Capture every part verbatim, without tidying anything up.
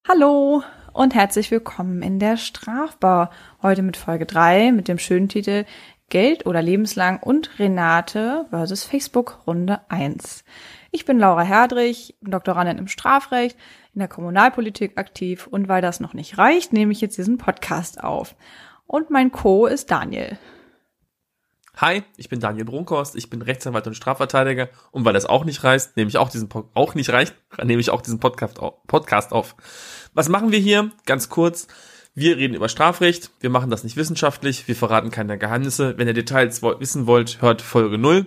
Hallo und herzlich willkommen in der Strafbar. Heute mit Folge drei mit dem schönen Titel Geld oder lebenslang und Renate versus Facebook Runde eins. Ich bin Laura Herdrich, Doktorandin im Strafrecht, in der Kommunalpolitik aktiv und weil das noch nicht reicht, nehme ich jetzt diesen Podcast auf. Und mein Co. ist Daniel. Hi, ich bin Daniel Brunkhorst, ich bin Rechtsanwalt und Strafverteidiger und weil das auch nicht reicht, nehme ich auch diesen po- auch nicht reicht, nehme ich auch diesen Podcast auf, Podcast auf. Was machen wir hier? Ganz kurz. Wir reden über Strafrecht. Wir machen das nicht wissenschaftlich. Wir verraten keine Geheimnisse. Wenn ihr Details wo- wissen wollt, hört Folge null.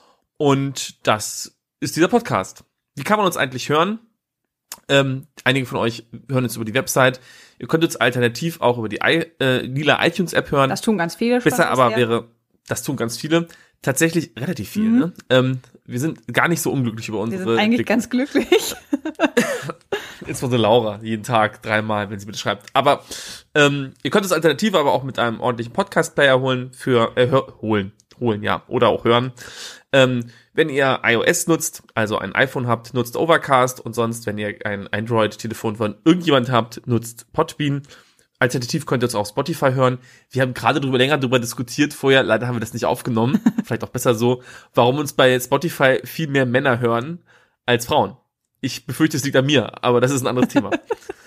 Und das ist dieser Podcast. Wie kann man uns eigentlich hören? Ähm, einige von euch hören uns über die Website. Ihr könnt uns alternativ auch über die I- äh, lila iTunes App hören. Das tun ganz viele. Besser aber wäre, das tun ganz viele, tatsächlich relativ viel. Mhm. Ne? Ähm, wir sind gar nicht so unglücklich über unsere. Wir sind eigentlich Klick- ganz glücklich. Insbesondere Laura, jeden Tag dreimal, wenn sie bitte schreibt. Aber ähm, ihr könnt es alternativ aber auch mit einem ordentlichen Podcast-Player holen, für äh, hör, holen, holen, ja, oder auch hören. Ähm, wenn ihr iOS nutzt, also ein iPhone habt, nutzt Overcast und sonst, wenn ihr ein Android-Telefon von irgendjemand habt, nutzt Podbean. Alternativ könnt ihr uns auf Spotify hören. Wir haben gerade drüber länger drüber diskutiert vorher, leider haben wir das nicht aufgenommen, vielleicht auch besser so, warum uns bei Spotify viel mehr Männer hören als Frauen. Ich befürchte, es liegt an mir, aber das ist ein anderes Thema.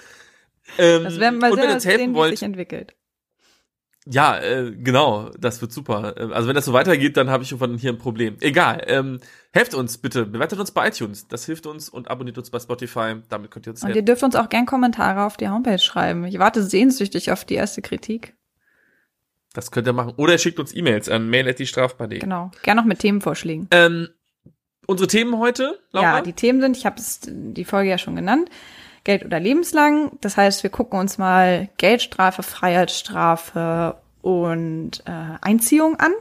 ähm, das werden wir und wenn ihr sehr uns helfen sehen, wie wollt, es sich entwickelt. Ja, äh, genau, das wird super. Also wenn das so weitergeht, dann habe ich irgendwann hier ein Problem. Egal, ähm, helft uns bitte, bewertet uns bei iTunes, das hilft uns und abonniert uns bei Spotify, damit könnt ihr uns Und helfen. ihr dürft uns auch gern Kommentare auf die Homepage schreiben. Ich warte sehnsüchtig auf die erste Kritik. Das könnt ihr machen. Oder ihr schickt uns E-Mails an mail at die strafbar punkt de. Genau, gern noch mit Themenvorschlägen. Ähm, unsere Themen heute, Laura? Ja, die Themen sind, ich habe es die Folge ja schon genannt, Geld oder lebenslang. Das heißt, wir gucken uns mal Geldstrafe, Freiheitsstrafe und äh, Einziehung an.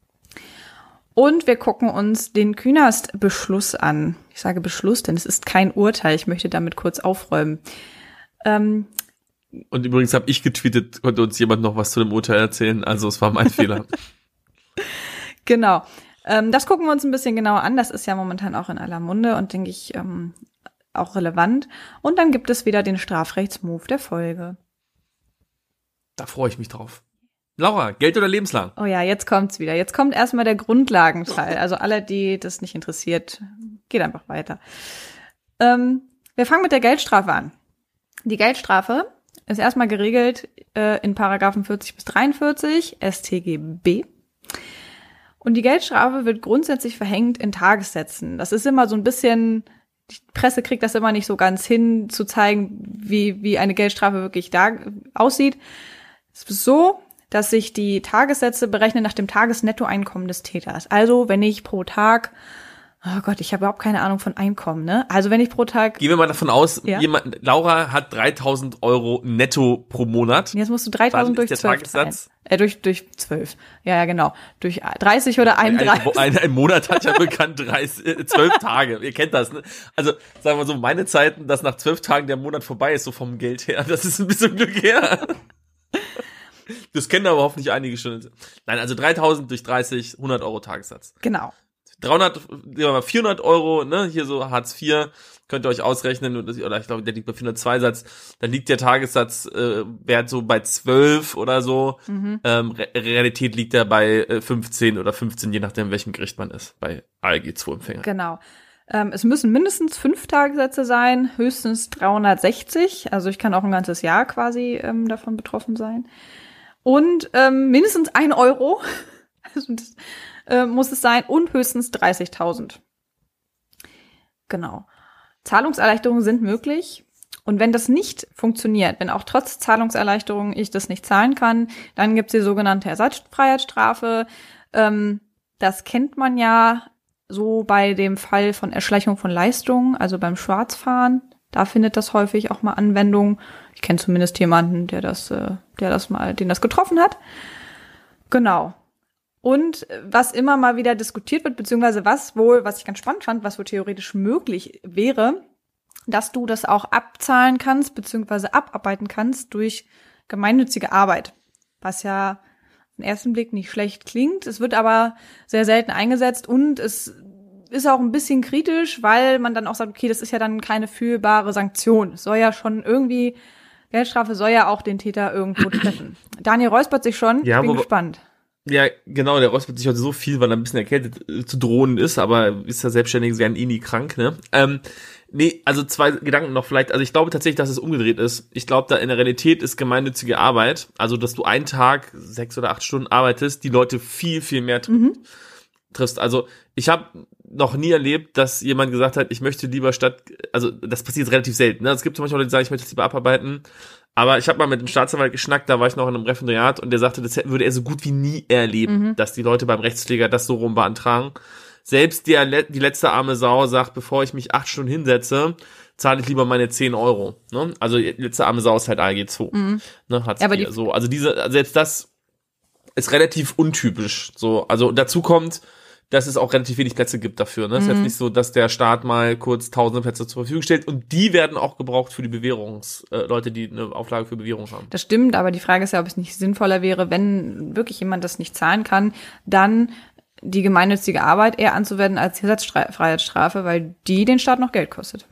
Und wir gucken uns den Künast-Beschluss an. Ich sage Beschluss, denn es ist kein Urteil. Ich möchte damit kurz aufräumen. Ähm, und übrigens habe ich getweetet, konnte uns jemand noch was zu dem Urteil erzählen. Also es war mein Fehler. Genau. Ähm, das gucken wir uns ein bisschen genauer an. Das ist ja momentan auch in aller Munde und denke ich ähm, auch relevant. Und dann gibt es wieder den Strafrechtsmove der Folge. Da freue ich mich drauf. Laura, Geld oder lebenslang? Oh ja, jetzt kommt's wieder. Jetzt kommt erstmal der Grundlagenteil. Also alle, die das nicht interessiert, geht einfach weiter. Ähm, wir fangen mit der Geldstrafe an. Die Geldstrafe ist erstmal geregelt äh, in Paragraphen vierzig bis dreiundvierzig S t G B. Und die Geldstrafe wird grundsätzlich verhängt in Tagessätzen. Das ist immer so ein bisschen, die Presse kriegt das immer nicht so ganz hin, zu zeigen, wie, wie eine Geldstrafe wirklich da aussieht. Es ist so, dass sich die Tagessätze berechnen nach dem Tagesnettoeinkommen des Täters. Also wenn ich pro Tag, oh Gott, ich habe überhaupt keine Ahnung von Einkommen, ne? Also wenn ich pro Tag... Gehen wir mal davon aus, ja. jemand, Laura hat dreitausend Euro netto pro Monat. Jetzt musst du dreitausend durch zwölf Tagessatz? Äh, durch, durch zwölf. Ja, ja, genau. Durch dreißig oder einunddreißig. Ein, ein, ein Monat hat ja bekannt dreißig, zwölf Tage. Ihr kennt das, ne? Also, sagen wir so, meine Zeiten, dass nach zwölf Tagen der Monat vorbei ist, so vom Geld her, das ist ein bisschen Glück her. Das kennen aber hoffentlich einige schon. Nein, also dreitausend durch dreißig, hundert Euro Tagessatz. Genau. dreihundert, vierhundert Euro, ne, hier so Hartz vier, könnt ihr euch ausrechnen, oder ich glaube, der liegt bei vierhundertzwei Satz, dann liegt der Tagessatz äh, Wert so bei zwölf oder so. Mhm. Ähm, Re- Realität liegt er bei äh, fünfzehn oder fünfzehn, je nachdem, welchem Gericht man ist, bei A L G zwei Empfänger. Genau. Ähm, es müssen mindestens fünf Tagessätze sein, höchstens dreihundertsechzig. Also ich kann auch ein ganzes Jahr quasi ähm, davon betroffen sein. Und ähm, mindestens ein Euro also das, äh, muss es sein und höchstens dreißigtausend. Genau. Zahlungserleichterungen sind möglich. Und wenn das nicht funktioniert, wenn auch trotz Zahlungserleichterung ich das nicht zahlen kann, dann gibt es die sogenannte Ersatzfreiheitsstrafe. Ähm, das kennt man ja so bei dem Fall von Erschleichung von Leistungen, also beim Schwarzfahren. Da findet das häufig auch mal Anwendung. Ich kenne zumindest jemanden, der das, äh, der das mal, den das getroffen hat. Genau. Und was immer mal wieder diskutiert wird, beziehungsweise was wohl, was ich ganz spannend fand, was wohl theoretisch möglich wäre, dass du das auch abzahlen kannst, beziehungsweise abarbeiten kannst durch gemeinnützige Arbeit. Was ja auf den ersten Blick nicht schlecht klingt. Es wird aber sehr selten eingesetzt und es ist auch ein bisschen kritisch, weil man dann auch sagt, okay, das ist ja dann keine fühlbare Sanktion. Es soll ja schon irgendwie, Geldstrafe soll ja auch den Täter irgendwo treffen. Daniel räuspert sich schon, Ja, ich bin wo- gespannt. Ja, genau, der räuspert sich heute so viel, weil er ein bisschen erkältet äh, zu drohen ist, aber ist ja selbstständig, sie werden eh nie krank, ne? Ähm, nee, also zwei Gedanken noch vielleicht. Also ich glaube tatsächlich, dass es umgedreht ist. Ich glaube, da in der Realität ist gemeinnützige Arbeit, also dass du einen Tag sechs oder acht Stunden arbeitest, die Leute viel, viel mehr tr- Mhm. triffst. Also ich habe noch nie erlebt, dass jemand gesagt hat, ich möchte lieber statt, also das passiert relativ selten. Ne? Es gibt zum Beispiel Leute, die sagen, ich möchte das lieber abarbeiten. Aber ich habe mal mit dem Staatsanwalt geschnackt, da war ich noch in einem Referendariat und der sagte, das würde er so gut wie nie erleben, Mhm. dass die Leute beim Rechtspfleger das so rum beantragen. Selbst der, le- die letzte arme Sau sagt, bevor ich mich acht Stunden hinsetze, zahle ich lieber meine zehn Euro. Ne? Also die letzte arme Sau ist halt A G zwei. Mhm. Ne? Hartz Ja, aber vier. die- so, also diese, selbst das ist relativ untypisch. So, also dazu kommt, dass es auch relativ wenig Plätze gibt dafür. Ne? Es ist jetzt nicht so, dass der Staat mal kurz tausende Plätze zur Verfügung stellt und die werden auch gebraucht für die Bewährungs, äh, Leute, die eine Auflage für Bewährung haben. Das stimmt, aber die Frage ist ja, ob es nicht sinnvoller wäre, wenn wirklich jemand das nicht zahlen kann, dann die gemeinnützige Arbeit eher anzuwenden als die Ersatzfreiheitsstrafe, weil die den Staat noch Geld kostet.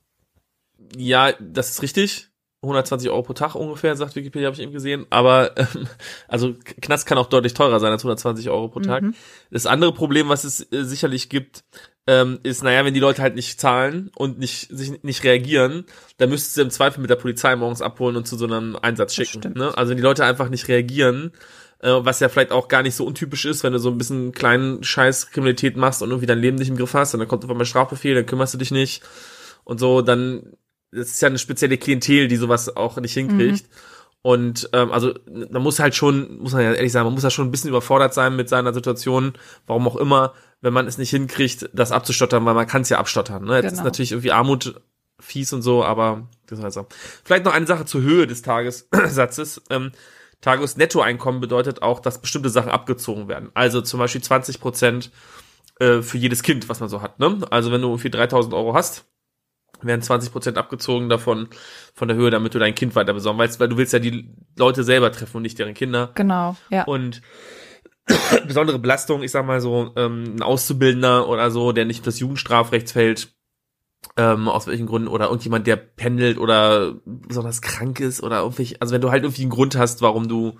Ja, das ist richtig. hundertzwanzig Euro pro Tag ungefähr, sagt Wikipedia, habe ich eben gesehen. Aber ähm, also Knast kann auch deutlich teurer sein als hundertzwanzig Euro pro Tag. Mhm. Das andere Problem, was es äh, sicherlich gibt, ähm, ist, naja, wenn die Leute halt nicht zahlen und nicht sich nicht reagieren, dann müsstest du im Zweifel mit der Polizei morgens abholen und zu so einem Einsatz Das schicken. stimmt. Ne? Also wenn die Leute einfach nicht reagieren, äh, was ja vielleicht auch gar nicht so untypisch ist, wenn du so ein bisschen kleinen Scheiß Kriminalität machst und irgendwie dein Leben nicht im Griff hast und dann kommt auf einmal Strafbefehl, dann kümmerst du dich nicht und so, dann das ist ja eine spezielle Klientel, die sowas auch nicht hinkriegt. Mhm. Und ähm, also man muss halt schon, muss man ja ehrlich sagen, man muss ja schon ein bisschen überfordert sein mit seiner Situation, warum auch immer, wenn man es nicht hinkriegt, das abzustottern, weil man kann es ja abstottern. Ne? Jetzt Genau. ist natürlich irgendwie Armut fies und so, aber das ist halt so. Vielleicht noch eine Sache zur Höhe des Tagessatzes. Ähm, Tagesnettoeinkommen bedeutet auch, dass bestimmte Sachen abgezogen werden. Also zum Beispiel zwanzig Prozent äh, für jedes Kind, was man so hat. Ne? Also wenn du irgendwie dreitausend Euro hast, werden zwanzig Prozent abgezogen davon, von der Höhe, damit du dein Kind weiter besorgen willst, weil du willst ja die Leute selber treffen und nicht deren Kinder. Genau, ja. Und besondere Belastung, ich sag mal so, ähm, ein Auszubildender oder so, der nicht unter das Jugendstrafrecht fällt, ähm, aus welchen Gründen, oder irgendjemand, der pendelt oder besonders krank ist oder irgendwie, also wenn du halt irgendwie einen Grund hast, warum du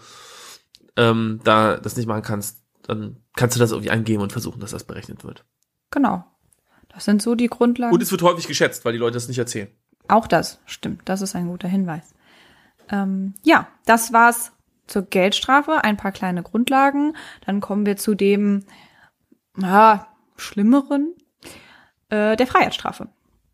ähm, da das nicht machen kannst, dann kannst du das irgendwie angeben und versuchen, dass das berechnet wird. Genau. Das sind so die Grundlagen. Und es wird häufig geschätzt, weil die Leute das nicht erzählen. Auch das stimmt. Das ist ein guter Hinweis. Ähm, ja, das war's zur Geldstrafe. Ein paar kleine Grundlagen. Dann kommen wir zu dem ja, schlimmeren, äh, der Freiheitsstrafe,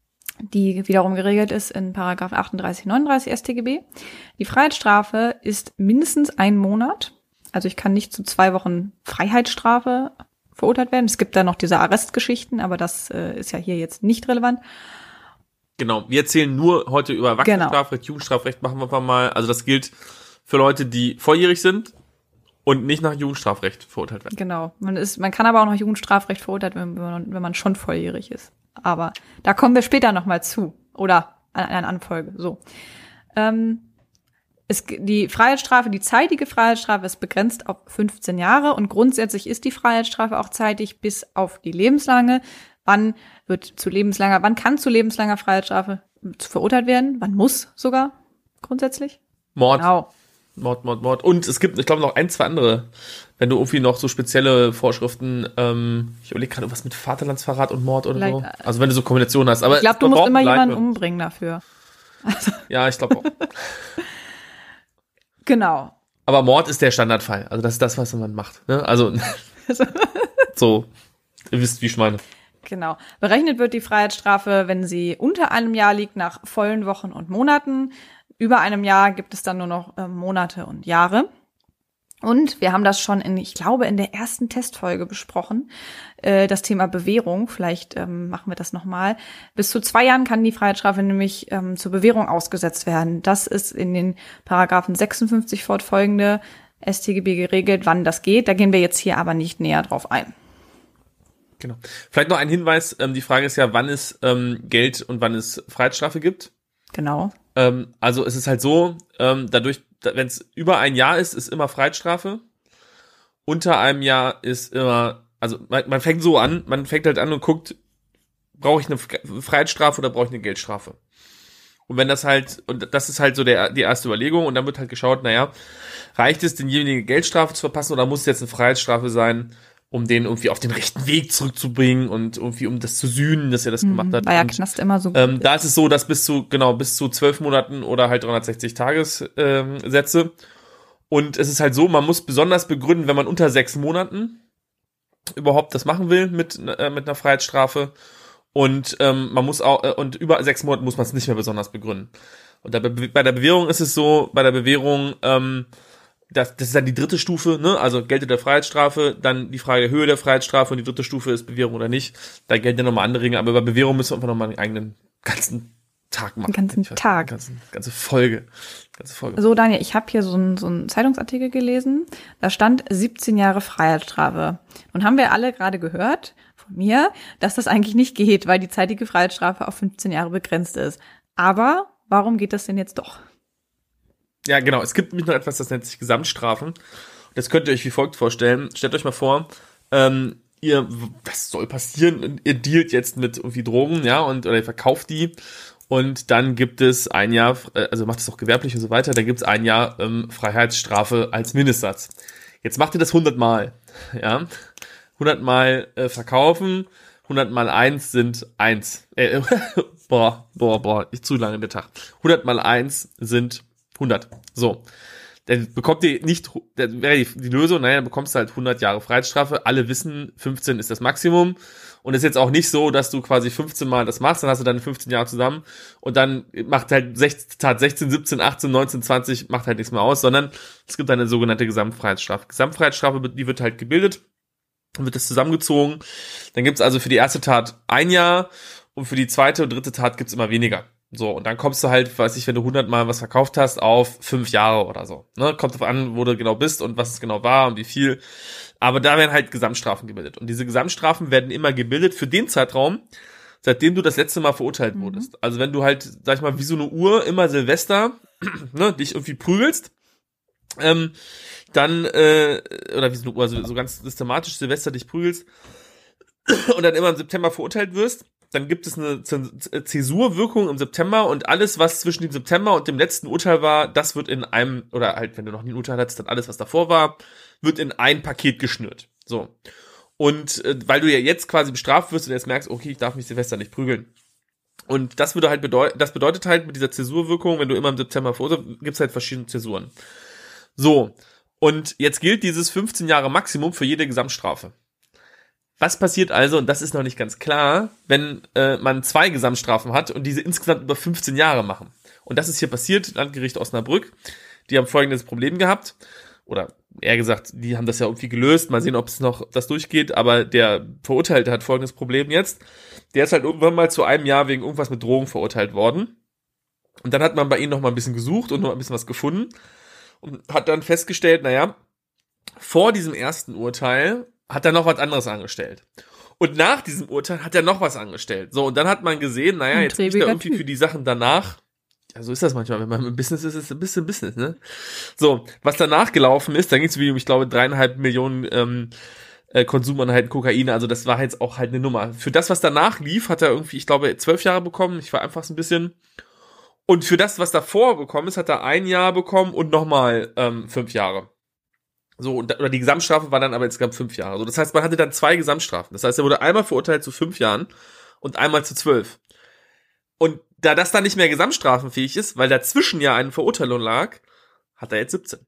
die wiederum geregelt ist in Paragraph achtunddreißig, neununddreißig S t G B. Die Freiheitsstrafe ist mindestens ein Monat. Also ich kann nicht zu zwei Wochen Freiheitsstrafe verurteilt werden. Es gibt da noch diese Arrestgeschichten, aber das äh, ist ja hier jetzt nicht relevant. Genau, wir erzählen nur heute über Erwachsenenstrafrecht, Genau. Jugendstrafrecht machen wir einfach mal. Also das gilt für Leute, die volljährig sind und nicht nach Jugendstrafrecht verurteilt werden. Genau. Man ist, man kann aber auch noch Jugendstrafrecht verurteilt werden, wenn man, wenn man schon volljährig ist. Aber da kommen wir später nochmal zu. Oder an einer Anfolge. So. Ähm, es, die Freiheitsstrafe, die zeitige Freiheitsstrafe ist begrenzt auf fünfzehn Jahre und grundsätzlich ist die Freiheitsstrafe auch zeitig bis auf die lebenslange. Wann wird zu lebenslanger, wann kann zu lebenslanger Freiheitsstrafe verurteilt werden? Wann muss sogar grundsätzlich? Mord, Genau. Mord, Mord, Mord. Und es gibt, ich glaube, noch ein, zwei andere, wenn du irgendwie noch so spezielle Vorschriften, ähm, ich überlege gerade was mit Vaterlandsverrat und Mord oder so. Vielleicht, Also wenn du so Kombinationen hast. Aber Ich glaube, du man musst braucht immer einen jemanden Leitwolf. umbringen dafür. Ja, ich glaube auch. Genau. Aber Mord ist der Standardfall. Also das ist das, was man macht. Ne? Also so, ihr wisst, wie ich meine. Genau. Berechnet wird die Freiheitsstrafe, wenn sie unter einem Jahr liegt, nach vollen Wochen und Monaten. Über einem Jahr gibt es dann nur noch äh, Monate und Jahre. Und wir haben das schon in, ich glaube, in der ersten Testfolge besprochen, äh, das Thema Bewährung. Vielleicht ähm, machen wir das nochmal. Bis zu zwei Jahren kann die Freiheitsstrafe nämlich ähm, zur Bewährung ausgesetzt werden. Das ist in den Paragraphen sechsundfünfzig fortfolgende S t G B geregelt, wann das geht. Da gehen wir jetzt hier aber nicht näher drauf ein. Genau. Vielleicht noch ein Hinweis, ähm, die Frage ist ja, wann es ähm, Geld und wann es Freiheitsstrafe gibt. Genau. Ähm, also es ist halt so, ähm, dadurch, da, wenn es über ein Jahr ist, ist immer Freiheitsstrafe. Unter einem Jahr ist immer Also man, man fängt so an, man fängt halt an und guckt, brauche ich eine Freiheitsstrafe oder brauche ich eine Geldstrafe? Und wenn das halt, und das ist halt so der, die erste Überlegung, und dann wird halt geschaut, naja, reicht es, denjenigen Geldstrafe zu verpassen oder muss es jetzt eine Freiheitsstrafe sein, um den irgendwie auf den rechten Weg zurückzubringen und irgendwie um das zu sühnen, dass er das mhm, gemacht hat. War ja und, Knast immer so. Ähm, da ist es so, dass bis zu, genau, bis zu zwölf Monaten oder halt dreihundertsechzig Tagessätze. Ähm, und es ist halt so, man muss besonders begründen, wenn man unter sechs Monaten überhaupt das machen will mit, äh, mit einer Freiheitsstrafe. Und ähm, man muss auch, äh, und über sechs Monate muss man es nicht mehr besonders begründen. Und da, bei der Bewährung ist es so, bei der Bewährung, ähm, das, das ist dann die dritte Stufe, ne? Also geltet der Freiheitsstrafe, dann die Frage der Höhe der Freiheitsstrafe, und die dritte Stufe ist Bewährung oder nicht. Da gelten ja nochmal andere Regeln, aber bei Bewährung müssen wir einfach nochmal einen eigenen ganzen Tag machen. Den ganzen Tag. Ganze, ganze Folge. Ganze Folge. So, Daniel, ich habe hier so einen so einen Zeitungsartikel gelesen, da stand siebzehn Jahre Freiheitsstrafe. Und haben wir alle gerade gehört von mir, dass das eigentlich nicht geht, weil die zeitige Freiheitsstrafe auf fünfzehn Jahre begrenzt ist. Aber warum geht das denn jetzt doch? Ja, genau. Es gibt nämlich noch etwas, das nennt sich Gesamtstrafen. Das könnt ihr euch wie folgt vorstellen. Stellt euch mal vor, ähm, ihr, was soll passieren? Ihr dealt jetzt mit irgendwie Drogen, ja, und, oder ihr verkauft die. Und dann gibt es ein Jahr, also macht es auch gewerblich und so weiter, dann gibt es ein Jahr ähm, Freiheitsstrafe als Mindestsatz. Jetzt macht ihr das hundert Mal, ja. hundert Mal äh, verkaufen, hundert mal eins sind eins. Äh, boah, boah, boah, ich zu lange der Tag. hundert mal eins sind hundert. So. Dann bekommt ihr nicht, dann wäre die, die Lösung, naja, dann bekommst du halt hundert Jahre Freiheitsstrafe. Alle wissen, fünfzehn ist das Maximum. Und es ist jetzt auch nicht so, dass du quasi fünfzehn Mal das machst, dann hast du deine fünfzehn Jahre zusammen und dann macht halt sechzehn, siebzehn, achtzehn, neunzehn, zwanzig, macht halt nichts mehr aus, sondern es gibt eine sogenannte Gesamtfreiheitsstrafe. Gesamtfreiheitsstrafe, die wird halt gebildet, dann wird das zusammengezogen. Dann gibt's also für die erste Tat ein Jahr und für die zweite und dritte Tat gibt's immer weniger. So, und dann kommst du halt, weiß ich, wenn du hundert Mal was verkauft hast, auf fünf Jahre oder so. Ne? Kommt drauf an, wo du genau bist und was es genau war und wie viel. Aber da werden halt Gesamtstrafen gebildet. Und diese Gesamtstrafen werden immer gebildet für den Zeitraum, seitdem du das letzte Mal verurteilt mhm. wurdest. Also wenn du halt, sag ich mal, wie so eine Uhr immer Silvester, ne, dich irgendwie prügelst, ähm, dann, äh, oder wie so eine Uhr, so, so ganz systematisch Silvester dich prügelst und dann immer im September verurteilt wirst, dann gibt es eine Zäsurwirkung im September und alles, was zwischen dem September und dem letzten Urteil war, das wird in einem, oder halt, wenn du noch nie ein Urteil hattest, dann alles, was davor war, wird in ein Paket geschnürt. So. Und äh, weil du ja jetzt quasi bestraft wirst und jetzt merkst, okay, ich darf mich Silvester nicht prügeln. Und das würde halt bedeuten, das bedeutet halt mit dieser Zäsurwirkung, wenn du immer im September verurteilst, gibt's halt verschiedene Zäsuren. So. Und jetzt gilt dieses fünfzehn Jahre Maximum für jede Gesamtstrafe. Was passiert also, und das ist noch nicht ganz klar, wenn äh, man zwei Gesamtstrafen hat und diese insgesamt über fünfzehn Jahre machen? Und das ist hier passiert, Landgericht Osnabrück. Die haben folgendes Problem gehabt, oder eher gesagt, die haben das ja irgendwie gelöst, mal sehen, ob es noch das durchgeht, aber der Verurteilte hat folgendes Problem jetzt. Der ist halt irgendwann mal zu einem Jahr wegen irgendwas mit Drogen verurteilt worden. Und dann hat man bei ihm noch mal ein bisschen gesucht und noch ein bisschen was gefunden und hat dann festgestellt, naja, vor diesem ersten Urteil hat er noch was anderes angestellt. Und nach diesem Urteil hat er noch was angestellt. So, und dann hat man gesehen, naja, jetzt kriegt er irgendwie für die Sachen danach, ja, so ist das manchmal, wenn man im Business ist, ist es ein bisschen Business, ne? So, was danach gelaufen ist, da ging es wie, ich glaube, dreieinhalb Millionen ähm, äh, Konsumanheiten Kokain, also das war jetzt auch halt eine Nummer. Für das, was danach lief, hat er irgendwie, ich glaube, zwölf Jahre bekommen, ich war einfach so ein bisschen. Und für das, was davor bekommen ist, hat er ein Jahr bekommen und nochmal ähm, fünf Jahre. So, oder die Gesamtstrafe war dann aber insgesamt fünf Jahre. So, das heißt, man hatte dann zwei Gesamtstrafen. Das heißt, er wurde einmal verurteilt zu fünf Jahren und einmal zu zwölf. Und da das dann nicht mehr gesamtstrafenfähig ist, weil dazwischen ja eine Verurteilung lag, hat er jetzt siebzehn.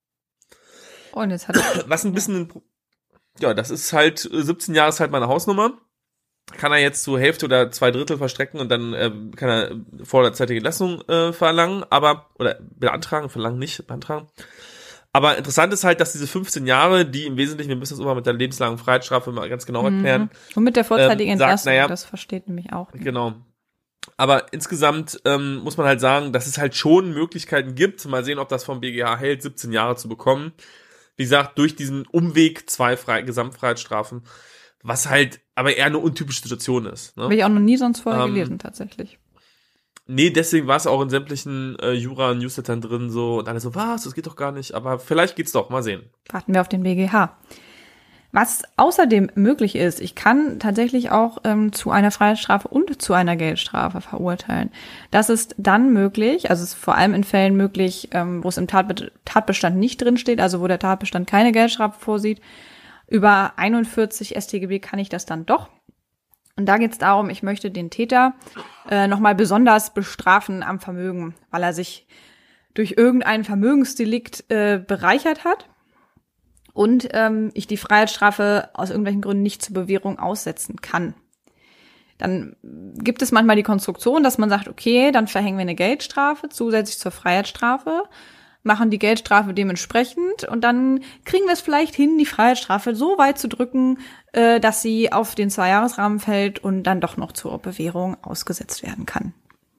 Und jetzt hat er... Was ein bisschen... Ja, das ist halt, siebzehn Jahre ist halt meine Hausnummer. Kann er jetzt zur Hälfte oder zwei Drittel verstrecken und dann äh, kann er vorzeitige Entlassung äh, verlangen, aber, oder beantragen, verlangen nicht, beantragen. Aber interessant ist halt, dass diese fünfzehn Jahre, die im Wesentlichen, wir müssen das immer mit der lebenslangen Freiheitsstrafe mal ganz genau erklären. Mhm. Und mit der vorzeitigen ähm, Entlassung, naja, das versteht nämlich auch. Nicht. Genau. Aber insgesamt ähm, muss man halt sagen, dass es halt schon Möglichkeiten gibt, mal sehen, ob das vom B G H hält, siebzehn Jahre zu bekommen. Wie gesagt, durch diesen Umweg zwei Frei- Gesamtfreiheitsstrafen, was halt aber eher eine untypische Situation ist. Ne? Habe ich auch noch nie sonst vorher ähm, gelesen, tatsächlich. Nee, deswegen war es auch in sämtlichen äh, Jura-Newslettern drin so und alle so, was, das geht doch gar nicht, aber vielleicht geht's doch, mal sehen. Warten wir auf den B G H. Was außerdem möglich ist, ich kann tatsächlich auch ähm, zu einer Freiheitsstrafe und zu einer Geldstrafe verurteilen. Das ist dann möglich, also es ist vor allem in Fällen möglich, ähm, wo es im Tatbe- Tatbestand nicht drinsteht, also wo der Tatbestand keine Geldstrafe vorsieht. Über einundvierzig S t G B kann ich das dann doch. Und da geht es darum, ich möchte den Täter äh, nochmal besonders bestrafen am Vermögen, weil er sich durch irgendein Vermögensdelikt äh, bereichert hat. Und ähm, ich die Freiheitsstrafe aus irgendwelchen Gründen nicht zur Bewährung aussetzen kann. Dann gibt es manchmal die Konstruktion, dass man sagt, okay, dann verhängen wir eine Geldstrafe zusätzlich zur Freiheitsstrafe, machen die Geldstrafe dementsprechend und dann kriegen wir es vielleicht hin, die Freiheitsstrafe so weit zu drücken, äh, dass sie auf den Zwei-Jahres-Rahmen fällt und dann doch noch zur Bewährung ausgesetzt werden kann.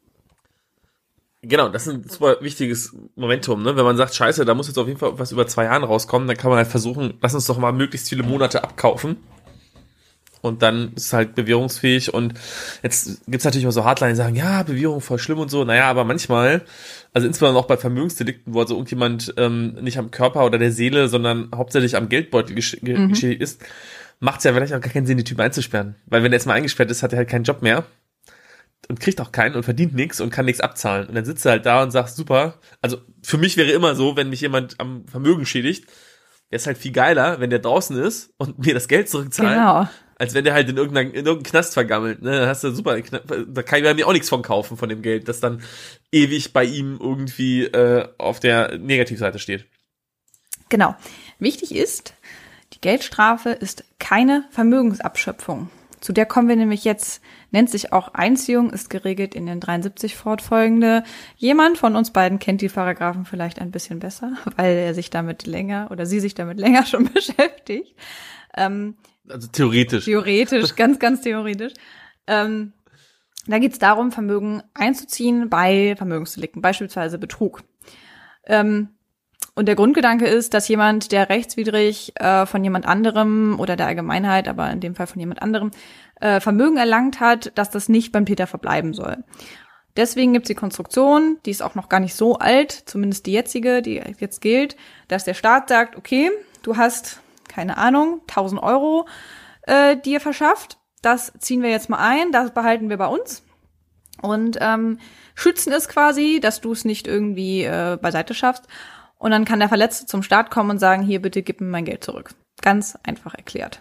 Genau, das ist ein super wichtiges Momentum, ne? Wenn man sagt, scheiße, da muss jetzt auf jeden Fall was über zwei Jahren rauskommen, dann kann man halt versuchen, lass uns doch mal möglichst viele Monate abkaufen. Und dann ist es halt bewährungsfähig. Und jetzt gibt's natürlich immer so Hardliner, die sagen, ja, Bewährung voll schlimm und so. Naja, aber manchmal, also insbesondere auch bei Vermögensdelikten, wo also irgendjemand ähm, nicht am Körper oder der Seele, sondern hauptsächlich am Geldbeutel gesch- mhm. geschädigt ist, macht's ja vielleicht auch gar keinen Sinn, die Typen einzusperren. Weil wenn der jetzt mal eingesperrt ist, hat er halt keinen Job mehr. Und kriegt auch keinen und verdient nichts und kann nichts abzahlen. Und dann sitzt er halt da und sagt, super. Also für mich wäre immer so, wenn mich jemand am Vermögen schädigt, wäre es halt viel geiler, wenn der draußen ist und mir das Geld zurückzahlt, genau. Als wenn der halt in irgendeinem, in irgendeinem Knast vergammelt. Ne? Dann hast du super, da kann ich mir auch nichts von kaufen, von dem Geld, das dann ewig bei ihm irgendwie äh, auf der Negativseite steht. Genau. Wichtig ist, die Geldstrafe ist keine Vermögensabschöpfung. Zu der kommen wir nämlich jetzt, nennt sich auch Einziehung, ist geregelt in den dreiundsiebzig fortfolgende. Jemand von uns beiden kennt die Paragraphen vielleicht ein bisschen besser, weil er sich damit länger oder sie sich damit länger schon beschäftigt. Ähm, also theoretisch. Theoretisch, ganz, ganz theoretisch. Ähm, da geht es darum, Vermögen einzuziehen bei Vermögensdelikten, beispielsweise Betrug. Ähm, Und der Grundgedanke ist, dass jemand, der rechtswidrig äh, von jemand anderem oder der Allgemeinheit, aber in dem Fall von jemand anderem, äh, Vermögen erlangt hat, dass das nicht beim Täter verbleiben soll. Deswegen gibt es die Konstruktion, die ist auch noch gar nicht so alt, zumindest die jetzige, die jetzt gilt, dass der Staat sagt, okay, du hast, keine Ahnung, tausend Euro äh, dir verschafft, das ziehen wir jetzt mal ein, das behalten wir bei uns und ähm, schützen es quasi, dass du es nicht irgendwie äh, beiseite schaffst. Und dann kann der Verletzte zum Staat kommen und sagen, hier, bitte gib mir mein Geld zurück. Ganz einfach erklärt.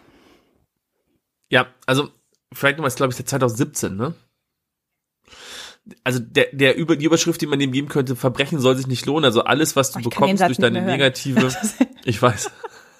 Ja, also vielleicht nochmal, ist glaube ich der zwanzig siebzehn, ne? Also der, der über die Überschrift, die man dem geben könnte, Verbrechen soll sich nicht lohnen. Also alles, was du oh, bekommst durch deine negative... Ich weiß.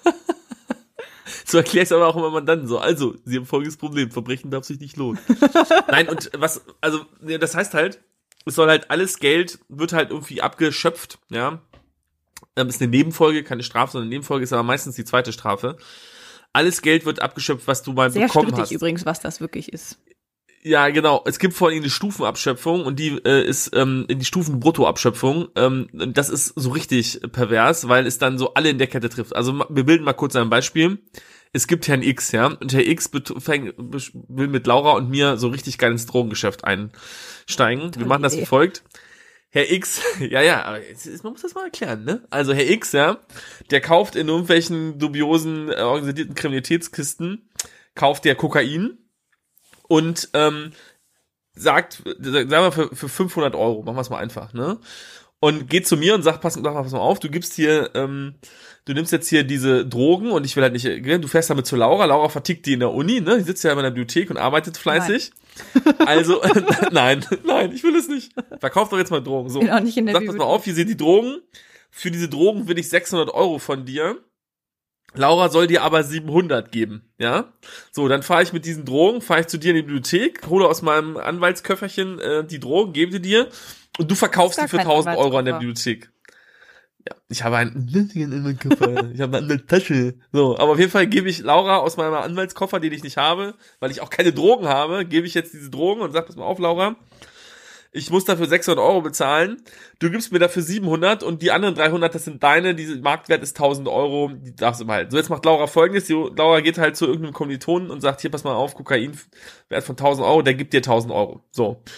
So erkläre ich es aber auch immer Mandanten so. Also, sie haben folgendes Problem, Verbrechen darf sich nicht lohnen. Nein, und was, also das heißt halt, es soll halt alles Geld, wird halt irgendwie abgeschöpft, ja. Das ist eine Nebenfolge, keine Strafe, sondern eine Nebenfolge ist aber meistens die zweite Strafe. Alles Geld wird abgeschöpft, was du mal Sehr bekommen strittig hast. Übrigens, was das wirklich ist. Ja, genau. Es gibt vor allem eine Stufenabschöpfung und die äh, ist ähm, die Stufenbruttoabschöpfung. Ähm, das ist so richtig pervers, weil es dann so alle in der Kette trifft. Also wir bilden mal kurz ein Beispiel. Es gibt Herrn X, ja, und Herr X bet- fäng, will mit Laura und mir so richtig geil ins Drogengeschäft einsteigen. Wir machen das wie folgt. Herr X, ja, ja, aber jetzt, man muss das mal erklären, ne? Also Herr X, ja, der kauft in irgendwelchen dubiosen, äh, organisierten Kriminalitätskisten, kauft der Kokain und ähm, sagt, sagen wir für, für fünfhundert Euro, machen wir es mal einfach, ne? Und geht zu mir und sagt, pass, sag mal, pass mal auf, du gibst hier, ähm, du nimmst jetzt hier diese Drogen und ich will halt nicht, du fährst damit zu Laura, Laura vertickt die in der Uni, ne? Die sitzt ja in der Bibliothek und arbeitet fleißig. Nein. Also, nein, nein, ich will es nicht. Verkauf doch jetzt mal Drogen. So, auch nicht in der sag, pass mal auf, hier sind die Drogen. Für diese Drogen will ich sechshundert Euro von dir. Laura soll dir aber siebenhundert geben, ja? So, dann fahre ich mit diesen Drogen, fahre ich zu dir in die Bibliothek, hole aus meinem Anwaltsköfferchen äh, die Drogen, gebe die dir und du verkaufst die für tausend Euro an der Bibliothek. Ja, ich habe einen in meinem Koffer, ich habe eine Tasche. So, aber auf jeden Fall gebe ich Laura aus meinem Anwaltskoffer, den ich nicht habe, weil ich auch keine Drogen habe, gebe ich jetzt diese Drogen und sag, pass mal auf, Laura, ich muss dafür sechshundert Euro bezahlen, du gibst mir dafür siebenhundert und die anderen dreihundert, das sind deine, diese Marktwert ist tausend Euro, die darfst du behalten. So, jetzt macht Laura folgendes, die, Laura geht halt zu irgendeinem Kommilitonen und sagt, hier, pass mal auf, Kokain, Wert von tausend Euro, der gibt dir tausend Euro. So.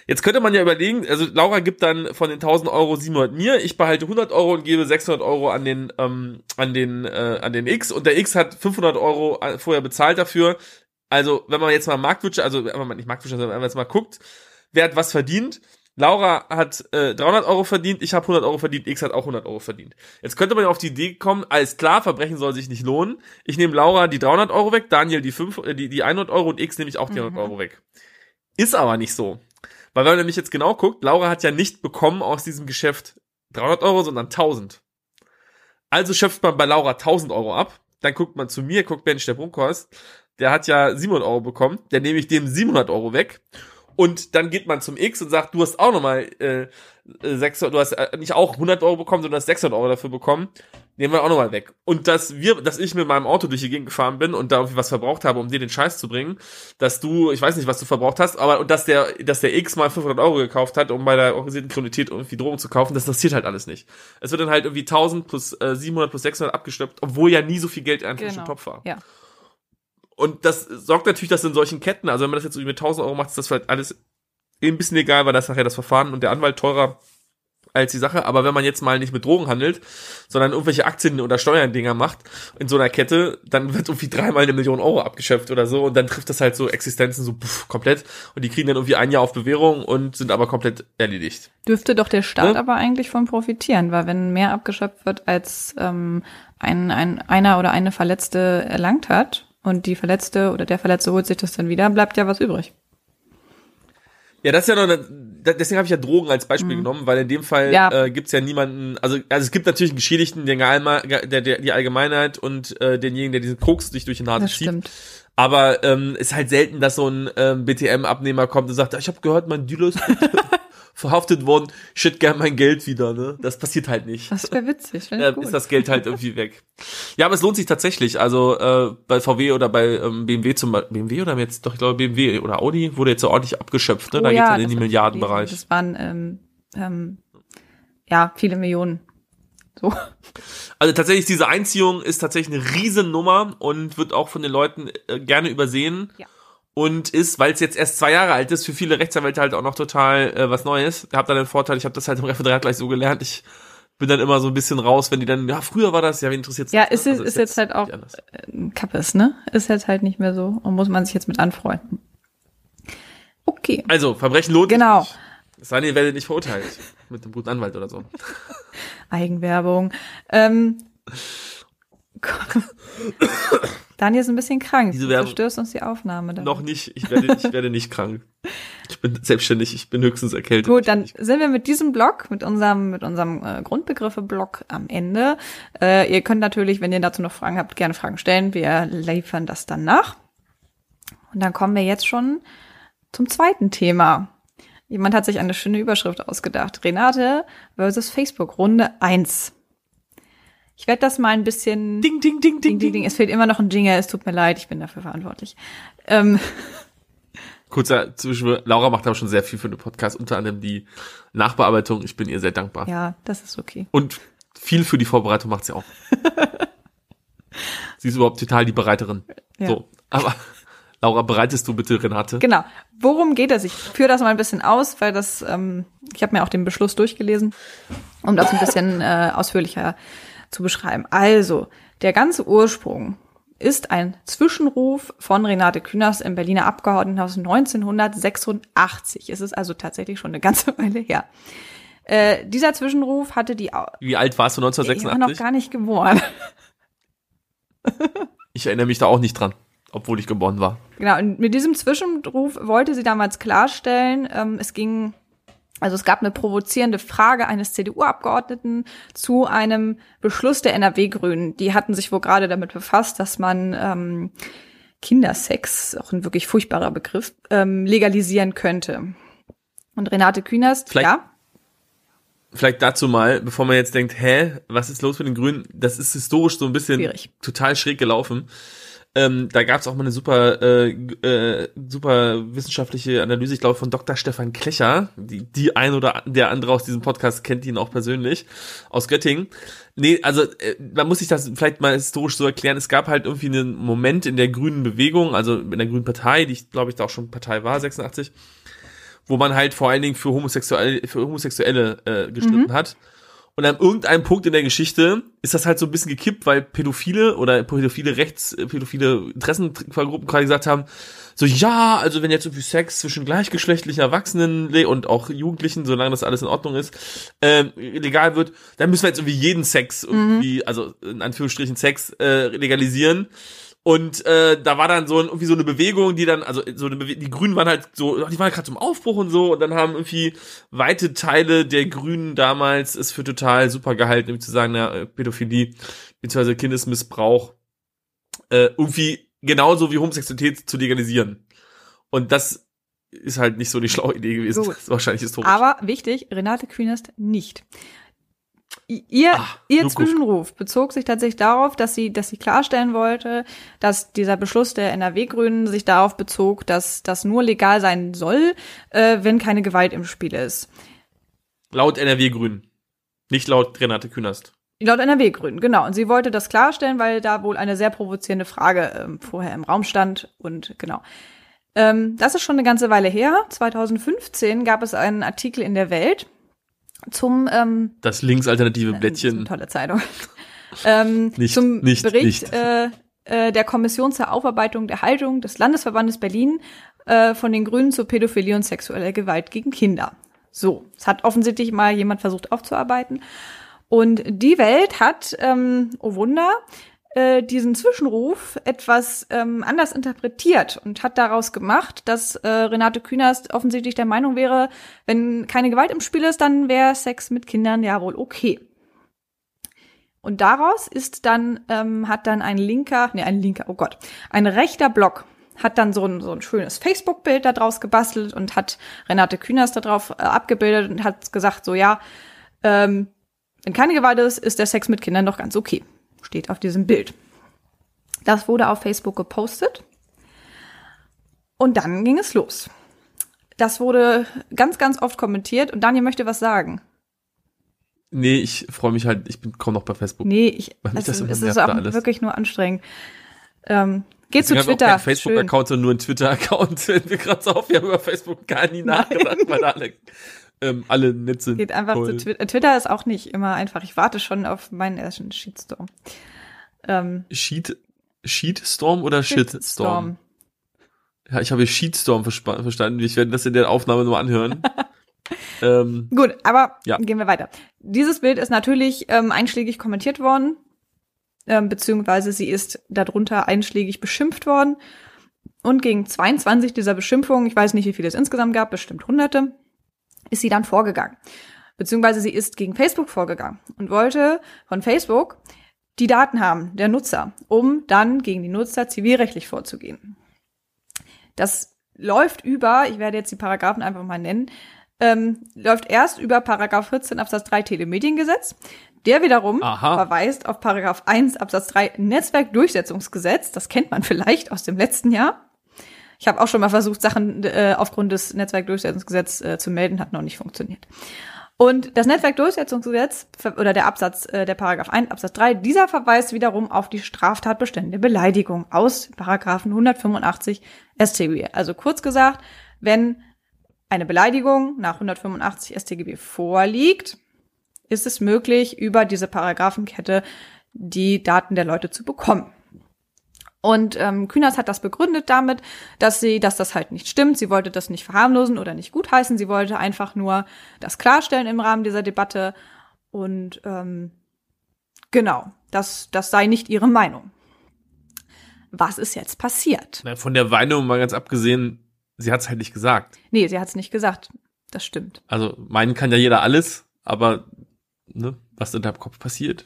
Jetzt könnte man ja überlegen, also Laura gibt dann von den tausend Euro siebenhundert mir, ich behalte hundert Euro und gebe sechshundert Euro an den ähm, an den äh, an den X und der X hat fünfhundert Euro vorher bezahlt dafür. Also wenn man jetzt mal Marktwirtschaft, also wenn man nicht Marktwirtschaft, sondern wenn man jetzt mal guckt, wer hat was verdient? Laura hat äh, dreihundert Euro verdient, ich habe hundert Euro verdient, X hat auch hundert Euro verdient. Jetzt könnte man ja auf die Idee kommen, alles klar, Verbrechen soll sich nicht lohnen. Ich nehme Laura die dreihundert Euro weg, Daniel die fünf, äh, die die hundert Euro und X nehme ich auch die hundert Euro weg. Ist aber nicht so. Weil wenn man nämlich jetzt genau guckt, Laura hat ja nicht bekommen aus diesem Geschäft dreihundert Euro, sondern tausend. Also schöpft man bei Laura tausend Euro ab, dann guckt man zu mir, guckt Mensch, der Brunkhorst, der hat ja siebenhundert Euro bekommen, dann nehme ich dem siebenhundert Euro weg und dann geht man zum X und sagt, du hast auch nochmal äh, sechshundert, du hast äh, nicht auch hundert Euro bekommen, sondern du hast sechshundert Euro dafür bekommen, nehmen wir auch nochmal weg. Und dass wir, dass ich mit meinem Auto durch die Gegend gefahren bin und da irgendwie was verbraucht habe, um dir den Scheiß zu bringen, dass du, ich weiß nicht, was du verbraucht hast, aber und dass der, dass der X mal fünfhundert Euro gekauft hat, um bei der organisierten Kriminalität irgendwie Drogen zu kaufen, das interessiert halt alles nicht. Es wird dann halt irgendwie tausend plus äh, siebenhundert plus sechshundert abgeschöpft, obwohl ja nie so viel Geld einfach Genau. im Topf war. Ja. Und das sorgt natürlich, dass in solchen Ketten, also wenn man das jetzt mit tausend Euro macht, ist das vielleicht alles ein bisschen egal, weil das nachher das Verfahren und der Anwalt teurer als die Sache, aber wenn man jetzt mal nicht mit Drogen handelt, sondern irgendwelche Aktien- oder Steuerdinger macht in so einer Kette, dann wird irgendwie dreimal eine Million Euro abgeschöpft oder so und dann trifft das halt so Existenzen so pff, komplett und die kriegen dann irgendwie ein Jahr auf Bewährung und sind aber komplett erledigt. Dürfte doch der Staat Ne? aber eigentlich von profitieren, weil wenn mehr abgeschöpft wird, als ähm, ein, ein einer oder eine Verletzte erlangt hat und die Verletzte oder der Verletzte holt sich das dann wieder, bleibt ja was übrig. Ja, das ist ja noch eine, deswegen habe ich ja Drogen als Beispiel mhm. genommen, weil in dem Fall ja. äh, gibt's ja niemanden, also also es gibt natürlich einen Geschädigten, den Allgemein, der, der die Allgemeinheit und äh, denjenigen, der diesen Koks sich durch die Nase Das schiebt. stimmt. Aber ähm, ist halt selten, dass so ein ähm, B T M-Abnehmer kommt und sagt, ich habe gehört, mein Dealer ist verhaftet worden, ich hätte gern mein Geld wieder, ne? Das passiert halt nicht. Das wäre witzig, finde Ja, ich gut. ist das Geld halt irgendwie weg. Ja, aber es lohnt sich tatsächlich. Also äh, bei V W oder bei ähm, B M W zum Beispiel, B M W oder jetzt doch, ich glaube B M W oder Audi wurde jetzt so ordentlich abgeschöpft, ne? Da Oh geht's ja, dann in das den hab ich Milliardenbereich. gelesen. Das waren ähm, ähm, ja viele Millionen. So. Also tatsächlich, diese Einziehung ist tatsächlich eine Riesennummer und wird auch von den Leuten äh, gerne übersehen. Ja. Und ist, weil es jetzt erst zwei Jahre alt ist, für viele Rechtsanwälte halt auch noch total äh, was Neues. Ich habe da den Vorteil, ich habe das halt im Referendariat gleich so gelernt. Ich bin dann immer so ein bisschen raus, wenn die dann, ja, früher war das, ja, wen interessiert's? Ja, das, ist, ne? ist, Also ist jetzt halt auch äh, Kappes, ne? Ist jetzt halt nicht mehr so und muss man sich jetzt mit anfreunden. Okay. Also, Verbrechen lohnt Genau. sich nicht. Es sei denn, ihr werdet nicht verurteilt. Mit einem guten Anwalt oder so. Eigenwerbung. Ähm, Daniel ist ein bisschen krank. Diese Du Werbung- zerstörst uns die Aufnahme. Damit. Noch nicht, ich werde, ich werde nicht krank. Ich bin selbstständig, ich bin höchstens erkältet. Gut, dann sind wir mit diesem Blog, mit unserem, mit unserem äh, Grundbegriffe-Blog am Ende. Äh, ihr könnt natürlich, wenn ihr dazu noch Fragen habt, gerne Fragen stellen. Wir liefern das dann nach. Und dann kommen wir jetzt schon zum zweiten Thema. Jemand hat sich eine schöne Überschrift ausgedacht. Renate versus Facebook, Runde eins. Ich werde das mal ein bisschen... Ding, ding, ding, ding, ding, ding. Es fehlt immer noch ein Jingle, es tut mir leid, ich bin dafür verantwortlich. Ähm, Kurzer Zwischenschritt, Laura macht aber schon sehr viel für den Podcast, unter anderem die Nachbearbeitung. Ich bin ihr sehr dankbar. ja, das ist okay. Und viel für die Vorbereitung macht sie auch. Sie ist überhaupt total die Bereiterin. Ja. So, aber Laura, bereitest du bitte Renate? Genau. Worum geht es? Ich führe das mal ein bisschen aus, weil das, ähm, ich habe mir auch den Beschluss durchgelesen, um das ein bisschen äh, ausführlicher zu beschreiben. Also, der ganze Ursprung ist ein Zwischenruf von Renate Künast im Berliner Abgeordnetenhaus neunzehnhundertsechsundachtzig. Es ist also tatsächlich schon eine ganze Weile her. Äh, dieser Zwischenruf hatte die... Au- Wie alt warst du Ich war neunzehnhundertsechsundachtzig? noch gar nicht geboren. Ich erinnere mich da auch nicht dran, obwohl ich geboren war. Genau, und mit diesem Zwischenruf wollte sie damals klarstellen, ähm, es ging, also es gab eine provozierende Frage eines C D U-Abgeordneten zu einem Beschluss der N R W-Grünen. Die hatten sich wohl gerade damit befasst, dass man ähm, Kindersex, auch ein wirklich furchtbarer Begriff, ähm, legalisieren könnte. Und Renate Künast, Vielleicht- ja, Vielleicht dazu mal, bevor man jetzt denkt, hä, was ist los mit den Grünen? Das ist historisch so ein bisschen Schwierig. total schräg gelaufen. Ähm, da gab es auch mal eine super äh, äh, super wissenschaftliche Analyse, ich glaube von Doktor Stefan Klecher, die, die ein oder der andere aus diesem Podcast kennt ihn auch persönlich, aus Göttingen. Nee, also äh, man muss sich das vielleicht mal historisch so erklären, es gab halt irgendwie einen Moment in der grünen Bewegung, also in der grünen Partei, die ich glaube ich da auch schon Partei war, sechsundachtzig, wo man halt vor allen Dingen für Homosexuelle, für Homosexuelle äh, gestritten Mhm. hat. Und an irgendeinem Punkt in der Geschichte ist das halt so ein bisschen gekippt, weil Pädophile oder pädophile Rechts, pädophile Interessengruppen gerade gesagt haben, so, ja, also wenn jetzt irgendwie Sex zwischen gleichgeschlechtlichen Erwachsenen le- und auch Jugendlichen, solange das alles in Ordnung ist, ähm, legal wird, dann müssen wir jetzt irgendwie jeden Sex irgendwie, also in Anführungsstrichen Sex, äh, legalisieren. Und äh, da war dann so ein, irgendwie so eine Bewegung, die dann, also so eine Bewe- die Grünen waren halt so, die waren gerade zum Aufbruch und so, und dann haben irgendwie weite Teile der Grünen damals es für total super gehalten, irgendwie zu sagen, na, Pädophilie bzw. Kindesmissbrauch äh, irgendwie genauso wie Homosexualität zu legalisieren. Und das ist halt nicht so die schlaue Idee gewesen. Gut. Das ist wahrscheinlich historisch. Aber wichtig, Renate Künast nicht. I- Ihr, Ach, ihr nur gut. Zwischenruf bezog sich tatsächlich darauf, dass sie, dass sie klarstellen wollte, dass dieser Beschluss der N R W-Grünen sich darauf bezog, dass das nur legal sein soll, äh, wenn keine Gewalt im Spiel ist. Laut N R W-Grünen. Nicht laut Renate Künast. Laut N R W-Grünen, genau. Und sie wollte das klarstellen, weil da wohl eine sehr provozierende Frage ähm, vorher im Raum stand. Und genau. Ähm, das ist schon eine ganze Weile her. zwanzig fünfzehn gab es einen Artikel in der Welt zum ähm, Das linksalternative Das ist Blättchen. eine tolle Zeitung. ähm, Nicht, zum nicht, Bericht nicht. Äh, äh, der Kommission zur Aufarbeitung der Haltung des Landesverbandes Berlin äh, von den Grünen zur Pädophilie und sexueller Gewalt gegen Kinder. So, es hat offensichtlich mal jemand versucht aufzuarbeiten. Und die Welt hat, ähm, oh Wunder, äh, diesen Zwischenruf etwas ähm, anders interpretiert und hat daraus gemacht, dass äh, Renate Künast offensichtlich der Meinung wäre, wenn keine Gewalt im Spiel ist, dann wäre Sex mit Kindern ja wohl okay. Und daraus ist dann, ähm, hat dann ein linker, nee, ein linker, oh Gott, ein rechter Blog hat dann so ein, so ein schönes Facebook-Bild da draus gebastelt und hat Renate Künast da drauf äh, abgebildet und hat gesagt, so ja, ähm, wenn keine Gewalt ist, ist der Sex mit Kindern doch ganz okay. Steht auf diesem Bild. Das wurde auf Facebook gepostet. Und dann ging es los. Das wurde ganz, ganz oft kommentiert. Und Daniel möchte was sagen. Nee, ich freue mich halt, ich bin kaum noch bei Facebook. Nee, ich, Weil mich es, das immer es nervt ist da auch alles. wirklich nur anstrengend. Ähm, geht zu Ich habe auch Twitter. keinen Schön. Facebook-Account, sondern nur einen Twitter-Account. Fällt mir gerade so auf, wir haben über Facebook gar nie nachgedacht, weil da alle, ähm, alle nett sind. Geht einfach Toll. zu Twitter. Twitter ist auch nicht immer einfach. Ich warte schon auf meinen ersten Shitstorm. Ähm, Sheet, Sheetstorm oder Shitstorm? Shitstorm. Ja, ich habe Sheetstorm verspa- verstanden. Ich werde das in der Aufnahme nur anhören. ähm, Gut, aber Ja. gehen wir weiter. Dieses Bild ist natürlich ähm, einschlägig kommentiert worden, ähm, beziehungsweise sie ist darunter einschlägig beschimpft worden. Und gegen zweiundzwanzig dieser Beschimpfungen, ich weiß nicht, wie viele es insgesamt gab, bestimmt hunderte, ist sie dann vorgegangen. Beziehungsweise sie ist gegen Facebook vorgegangen und wollte von Facebook die Daten haben der Nutzer, um dann gegen die Nutzer zivilrechtlich vorzugehen. Das läuft über, ich werde jetzt die Paragraphen einfach mal nennen, ähm, läuft erst über Paragraph vierzehn Absatz drei Telemediengesetz. Der wiederum Aha. verweist auf Paragraph eins Absatz drei Netzwerkdurchsetzungsgesetz. Das kennt man vielleicht aus dem letzten Jahr. Ich habe auch schon mal versucht, Sachen äh, aufgrund des Netzwerkdurchsetzungsgesetzes äh, zu melden, hat noch nicht funktioniert. Und das Netzwerkdurchsetzungsgesetz oder der Absatz, äh, der Paragraph eins Absatz drei, dieser verweist wiederum auf die Straftatbestände der Beleidigung aus Paragraphen hundertfünfundachtzig S t G B. Also kurz gesagt, wenn eine Beleidigung nach hundertfünfundachtzig S t G B vorliegt, ist es möglich, über diese Paragraphenkette die Daten der Leute zu bekommen. Und ähm, Künast hat das begründet damit, dass sie, dass das halt nicht stimmt. Sie wollte das nicht verharmlosen oder nicht gutheißen. Sie wollte einfach nur das klarstellen im Rahmen dieser Debatte. Und ähm, genau, das, das sei nicht ihre Meinung. Was ist jetzt passiert? na, von der Meinung mal ganz abgesehen, sie hat es halt nicht gesagt. Nee, sie hat es nicht gesagt. Das stimmt. Also meinen kann ja jeder alles, aber ne, was in deinem Kopf passiert.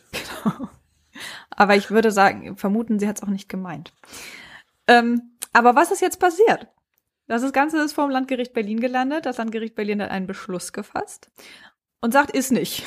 Aber ich würde sagen, vermuten, sie hat es auch nicht gemeint. Ähm, aber was ist jetzt passiert? Das Ganze ist vor dem Landgericht Berlin gelandet. Das Landgericht Berlin hat einen Beschluss gefasst und sagt, ist nicht.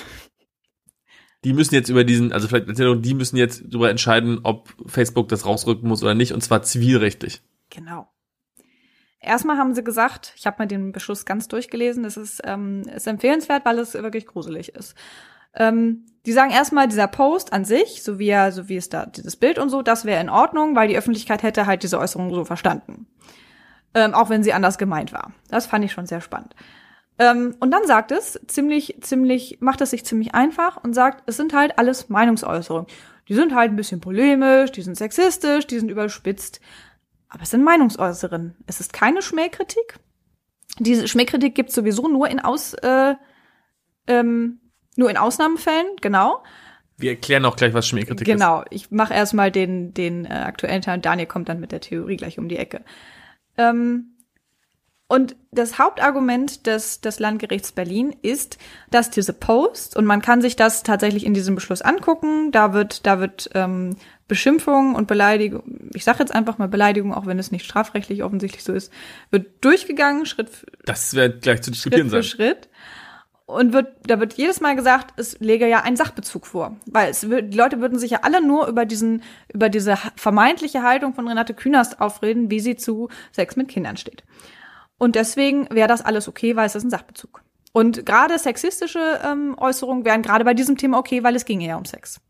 Die müssen jetzt über diesen, also vielleicht Erzählung, die müssen jetzt darüber entscheiden, ob Facebook das rausrücken muss oder nicht, und zwar zivilrechtlich. Genau. Erstmal haben sie gesagt, ich habe mir den Beschluss ganz durchgelesen, das ist, ähm, ist empfehlenswert, weil es wirklich gruselig ist. Ähm, die sagen erstmal, dieser Post an sich, so wie er, so wie es da, dieses Bild und so, das wäre in Ordnung, weil die Öffentlichkeit hätte halt diese Äußerung so verstanden. ähm, auch wenn sie anders gemeint war. Das fand ich schon sehr spannend. Ähm, und dann sagt es ziemlich, ziemlich, macht es sich ziemlich einfach und sagt, es sind halt alles Meinungsäußerungen. Die sind halt ein bisschen polemisch, die sind sexistisch, die sind überspitzt. Aber es sind Meinungsäußerungen. Es ist keine Schmähkritik. Diese Schmähkritik gibt es sowieso nur in Aus, äh, ähm, nur in Ausnahmefällen, genau. Wir erklären auch gleich, was Schmähkritik ist. Genau, ich mache erstmal den, den äh, aktuellen Teil und Daniel kommt dann mit der Theorie gleich um die Ecke. Ähm, und das Hauptargument des, des Landgerichts Berlin ist, dass diese Post, und man kann sich das tatsächlich in diesem Beschluss angucken, da wird, da wird ähm, Beschimpfung und Beleidigung, ich sage jetzt einfach mal Beleidigung, auch wenn es nicht strafrechtlich offensichtlich so ist, wird durchgegangen, Schritt für Das wird gleich zu diskutieren Schritt für sein. Schritt. Und wird, da wird jedes Mal gesagt, es lege ja einen Sachbezug vor. Weil es wird, die Leute würden sich ja alle nur über diesen, über diese vermeintliche Haltung von Renate Künast aufreden, wie sie zu Sex mit Kindern steht. Und deswegen wäre das alles okay, weil es ist ein Sachbezug. Und gerade sexistische ähm, Äußerungen wären gerade bei diesem Thema okay, weil es ging ja um Sex.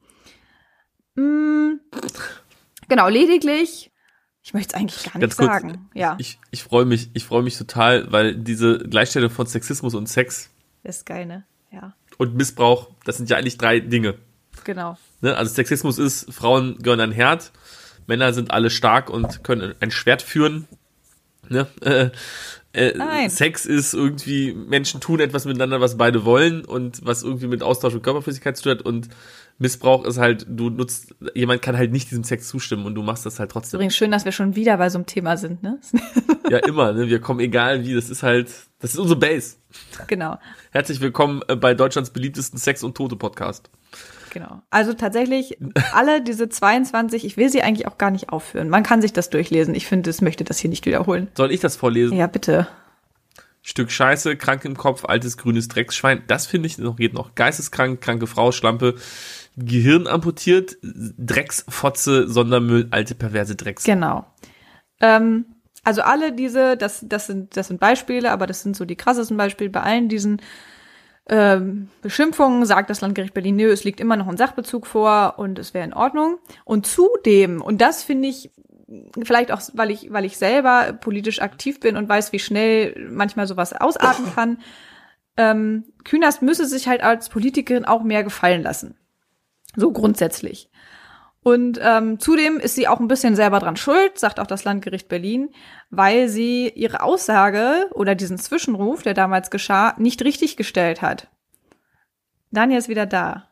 Mm, genau, lediglich, ich möchte es eigentlich gar nicht Ganz kurz, sagen. Ja, Ich, ich freue mich, ich freue mich total, weil diese Gleichstellung von Sexismus und Sex ist geil, ne? Ja, und Missbrauch, das sind ja eigentlich drei Dinge. genau. Ne? Also Sexismus ist, Frauen gehören ein Herd, Männer sind alle stark und können ein Schwert führen. Ne? Äh, äh, Nein. Sex ist irgendwie, Menschen tun etwas miteinander, was beide wollen und was irgendwie mit Austausch und Körperflüssigkeit zu tun hat, und Missbrauch ist halt, du nutzt, jemand kann halt nicht diesem Sex zustimmen und du machst das halt trotzdem. Übrigens schön, dass wir schon wieder bei so einem Thema sind, ne? Ja, immer, ne? Wir kommen egal wie, das ist halt, das ist unsere Base. Genau. Herzlich willkommen äh, bei Deutschlands beliebtesten Sex- und Tote-Podcast. Genau. Also tatsächlich alle diese zweiundzwanzig, ich will sie eigentlich auch gar nicht aufführen. Man kann sich das durchlesen. Ich finde, ich möchte das hier nicht wiederholen. Soll ich das vorlesen? Ja, bitte. Stück Scheiße, krank im Kopf, altes grünes Drecksschwein. Das finde ich noch, geht noch. Geisteskrank, kranke Frau, Schlampe, Gehirn amputiert, Drecksfotze, Sondermüll, alte perverse Drecks. Genau. Ähm, also alle diese, das, das sind, das sind Beispiele, aber das sind so die krassesten Beispiele. Bei allen diesen ähm, Beschimpfungen sagt das Landgericht Berlin, nö, es liegt immer noch ein Sachbezug vor und es wäre in Ordnung. Und zudem, und das finde ich, vielleicht auch, weil ich, weil ich selber politisch aktiv bin und weiß, wie schnell manchmal sowas ausarten kann, ähm, Künast müsse sich halt als Politikerin auch mehr gefallen lassen. So grundsätzlich. Und ähm, zudem ist sie auch ein bisschen selber dran schuld, sagt auch das Landgericht Berlin, weil sie ihre Aussage oder diesen Zwischenruf, der damals geschah, nicht richtig gestellt hat. Daniel ist wieder da.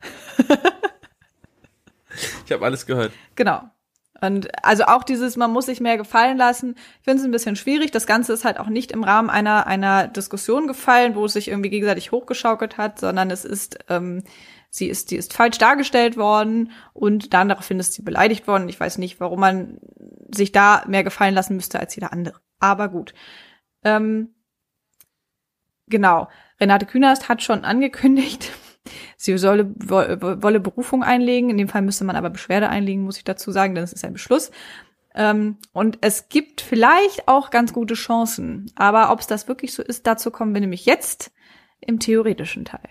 Ich habe alles gehört. Genau. Und also auch dieses, man muss sich mehr gefallen lassen, ich finde es ein bisschen schwierig. Das Ganze ist halt auch nicht im Rahmen einer einer Diskussion gefallen, wo es sich irgendwie gegenseitig hochgeschaukelt hat, sondern es ist, ähm, sie ist, die ist falsch dargestellt worden und dann daraufhin ist sie beleidigt worden. Ich weiß nicht, warum man sich da mehr gefallen lassen müsste als jeder andere. Aber gut. Ähm, genau. Renate Künast hat schon angekündigt, sie solle, wolle Berufung einlegen. In dem Fall müsste man aber Beschwerde einlegen, muss ich dazu sagen, denn es ist ein Beschluss. Ähm, und es gibt vielleicht auch ganz gute Chancen. Aber ob es das wirklich so ist, dazu kommen wir nämlich jetzt im theoretischen Teil.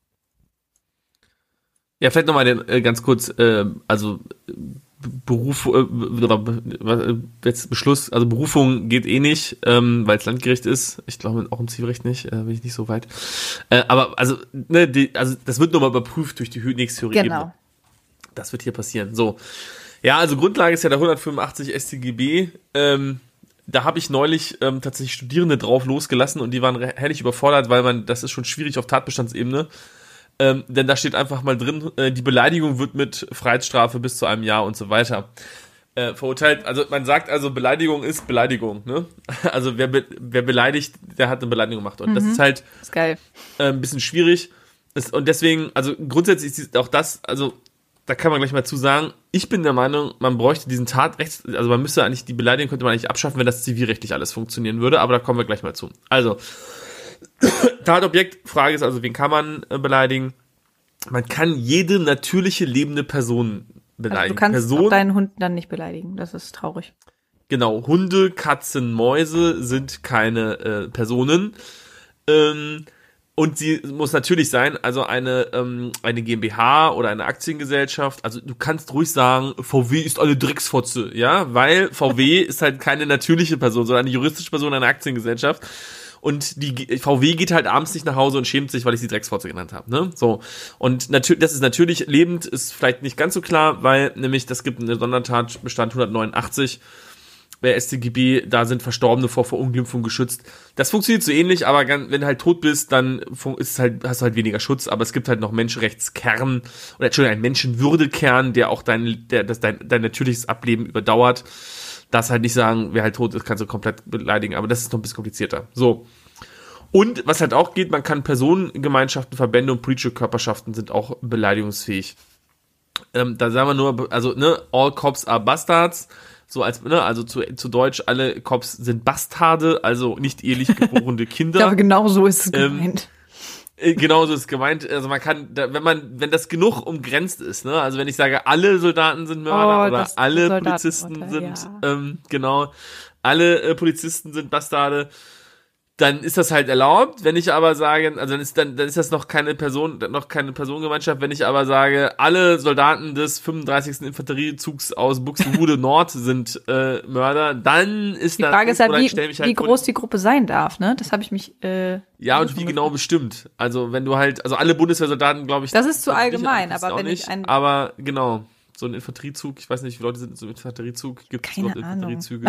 Ja, vielleicht nochmal den, äh, ganz kurz, äh, also Beruf, äh, jetzt Beschluss, also Berufung geht eh nicht, ähm, weil es Landgericht ist. Ich glaube auch im Zivilrecht nicht, äh, bin ich nicht so weit. Äh, aber also, ne, die, also das wird nochmal überprüft durch die nächste Theorie-Ebene. Genau. Das wird hier passieren. So, ja, also Grundlage ist ja der hundertfünfundachtzig S t G B. Ähm, da habe ich neulich ähm, tatsächlich Studierende drauf losgelassen und die waren herrlich überfordert, weil man, das ist schon schwierig auf Tatbestandsebene. Ähm, denn da steht einfach mal drin, äh, die Beleidigung wird mit Freiheitsstrafe bis zu einem Jahr und so weiter äh, verurteilt. Also man sagt also, Beleidigung ist Beleidigung, ne? Also wer, be- wer beleidigt, der hat eine Beleidigung gemacht. Und mhm. das ist halt ist geil. Äh, ein bisschen schwierig. Das, und deswegen, also grundsätzlich ist auch das, also da kann man gleich mal zu sagen, ich bin der Meinung, man bräuchte diesen Tatrechts, also man müsste eigentlich, die Beleidigung könnte man eigentlich abschaffen, wenn das zivilrechtlich alles funktionieren würde, aber da kommen wir gleich mal zu. Also, Tatobjekt, Frage ist also, wen kann man äh, beleidigen? Man kann jede natürliche lebende Person beleidigen. Also du kannst Person, auch deinen Hund dann nicht beleidigen, das ist traurig. Genau, Hunde, Katzen, Mäuse sind keine äh, Personen. Ähm, Und sie muss natürlich sein, also eine ähm, eine GmbH oder eine Aktiengesellschaft. Also du kannst ruhig sagen, V W ist eine Drecksfotze, ja, weil V W ist halt keine natürliche Person, sondern eine juristische Person, eine Aktiengesellschaft. Und die V W geht halt abends nicht nach Hause und schämt sich, weil ich sie Drecksfotze genannt habe, ne? So. Und natürlich, das ist natürlich lebend, ist vielleicht nicht ganz so klar, weil nämlich das gibt einen Sondertatbestand hundertneunundachtzig. Bei S t G B, da sind Verstorbene vor Verunglimpfung geschützt. Das funktioniert so ähnlich, aber wenn du halt tot bist, dann ist es halt, hast du halt weniger Schutz, aber es gibt halt noch Menschenrechtskern, oder Entschuldigung, einen Menschenwürdekern, der auch dein, der, das dein, dein natürliches Ableben überdauert. Das halt nicht sagen, wer halt tot ist, kannst du komplett beleidigen, aber das ist noch ein bisschen komplizierter. So. Und was halt auch geht, man kann Personengemeinschaften, Verbände und politische Körperschaften sind auch beleidigungsfähig. Ähm, da sagen wir nur, also, ne, all cops are bastards. So als, ne, also zu, zu Deutsch, alle Cops sind Bastarde, also nicht ehelich geborene Kinder. Ich glaube, genau so ist es gemeint. Ähm, genau so ist es gemeint. Also man kann, da, wenn man, wenn das genug umgrenzt ist, ne, also wenn ich sage, alle Soldaten sind Mörder Oh, oder das alle Soldaten- Polizisten Urteil, sind, ja. ähm, genau, alle äh, Polizisten sind Bastarde, dann ist das halt erlaubt. Wenn ich aber sage, also dann ist dann, dann ist das noch keine Person, noch keine Personengemeinschaft. Wenn ich aber sage, alle Soldaten des fünfunddreißigsten Infanteriezugs aus Buxtehude Nord sind äh, Mörder, dann ist Die das, Frage ist halt, oder wie, ich stell mich halt wie groß die Gruppe sein darf, ne? Das habe ich mich, äh, ja, und schon wie gefragt. genau bestimmt. Also wenn du halt, also alle Bundeswehrsoldaten, glaube ich, Das ist zu nicht, allgemein, das aber auch wenn nicht, ich ein- aber genau, so ein Infanteriezug, ich weiß nicht, wie viele Leute sind in so einem Infanteriezug, gibt es Keine überhaupt Ahnung. Infanteriezüge?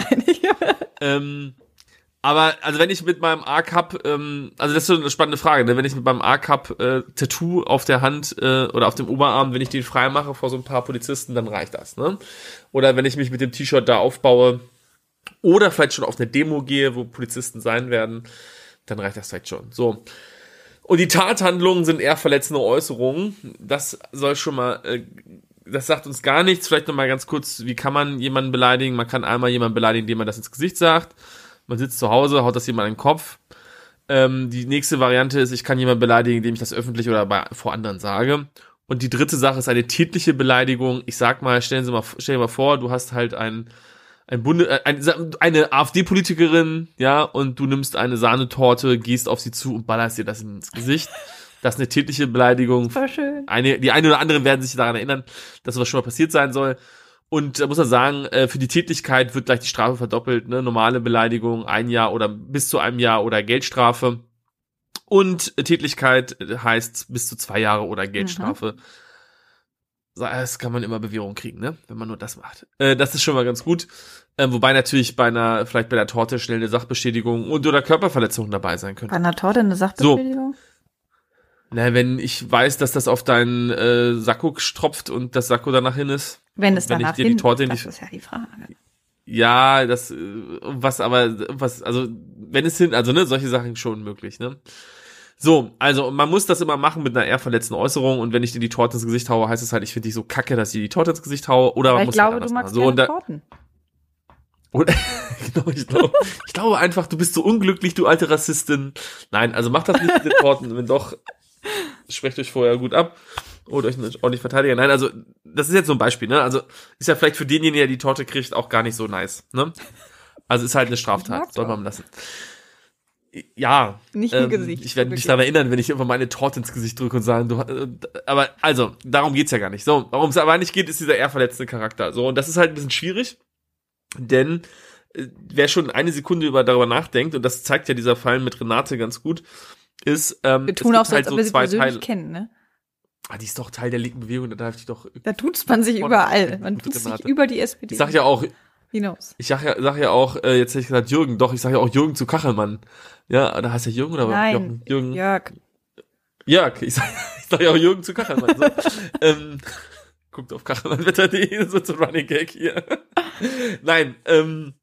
ähm, aber, also wenn ich mit meinem A-Cup, ähm, also das ist so eine spannende Frage, ne? Wenn ich mit meinem A-Cup äh, Tattoo auf der Hand äh, oder auf dem Oberarm, wenn ich den frei mache vor so ein paar Polizisten, dann reicht das, ne? Oder wenn ich mich mit dem T-Shirt da aufbaue oder vielleicht schon auf eine Demo gehe, wo Polizisten sein werden, dann reicht das vielleicht schon. So. Und die Tathandlungen sind eher verletzende Äußerungen. Das soll schon mal, äh, das sagt uns gar nichts. Vielleicht noch mal ganz kurz, wie kann man jemanden beleidigen? Man kann einmal jemanden beleidigen, indem man das ins Gesicht sagt. Man sitzt zu Hause, haut das jemand in den Kopf. Ähm, die nächste Variante ist, ich kann jemanden beleidigen, indem ich das öffentlich oder bei, vor anderen sage. Und die dritte Sache ist eine tätliche Beleidigung. Ich sag mal, stellen Sie mal, stell dir mal vor, du hast halt ein, ein Bunde, äh, ein, eine AfD-Politikerin, ja, und du nimmst eine Sahnetorte, gehst auf sie zu und ballerst dir das ins Gesicht. Das ist eine tätliche Beleidigung. Voll schön. Eine, die eine oder andere werden sich daran erinnern, dass sowas schon mal passiert sein soll. Und da muss man sagen, äh, für die Tätlichkeit wird gleich die Strafe verdoppelt, ne? Normale Beleidigung, ein Jahr oder bis zu einem Jahr oder Geldstrafe. Und Tätlichkeit heißt bis zu zwei Jahre oder Geldstrafe. Das kann man immer Bewährung kriegen, ne? Wenn man nur das macht. Äh, das ist schon mal ganz gut. Äh, wobei natürlich bei einer, vielleicht bei der Torte schnell eine Sachbeschädigung und oder Körperverletzung dabei sein könnte. Bei einer Torte eine Sachbeschädigung? Na, wenn ich weiß, dass das auf deinen äh, Sakko tropft und das Sakko danach hin ist. Wenn es wenn danach ich dir die hin, Torte in das die, ist ja die Frage. ja, das, äh, was aber, was, also, wenn es hin, also, ne, solche Sachen schon möglich, ne. So, also, man muss das immer machen mit einer eher verletzten Äußerung und wenn ich dir die Torte ins Gesicht haue, heißt es halt, ich finde dich so kacke, dass ich dir die Torte ins Gesicht haue, oder Aber man ich muss glaube, halt du anders magst machen. So, keine und da, Torten. oder, genau, ich glaube, ich glaube einfach, du bist so unglücklich, du alte Rassistin. Nein, also macht das nicht mit den Torten, wenn doch, sprecht euch vorher gut ab. Oder euch ordentlich verteidigen. Nein, also, das ist jetzt so ein Beispiel, ne? Also, ist ja vielleicht für denjenigen, der die Torte kriegt, auch gar nicht so nice, ne? Also, ist halt eine Straftat. Soll man lassen. Ja. Nicht ähm, im Gesicht. Ich werde mich daran erinnern, wenn ich irgendwann meine Torte ins Gesicht drücke und sagen, du, äh, aber, also, darum geht's ja gar nicht. So, warum es aber nicht geht, ist dieser eher verletzte Charakter. So, und das ist halt ein bisschen schwierig, denn, äh, wer schon eine Sekunde über, darüber nachdenkt, und das zeigt ja dieser Fall mit Renate ganz gut, ist, ähm, Wir tun es auch gibt so, als halt ob wir so sie zwei persönlich Teile. kennen, ne? Ah, die ist doch Teil der linken Bewegung, da darf ich doch. Da tut's man sich Von- überall. Man Gute tut sich Renate. über die S P D Ich sag ja auch, hinaus. ich sag ja, sag ja auch, äh, jetzt hätte ich gesagt Jürgen, doch, ich sag ja auch Jürgen zu Kachelmann. Ja, da heißt er Jürgen oder Nein, Jürgen? Jörg. Jörg, ich sag, ich sag ja auch Jürgen zu Kachelmann. So. ähm, guckt auf kachelmannwetter punkt de, so zum Running Gag hier. Nein, ähm,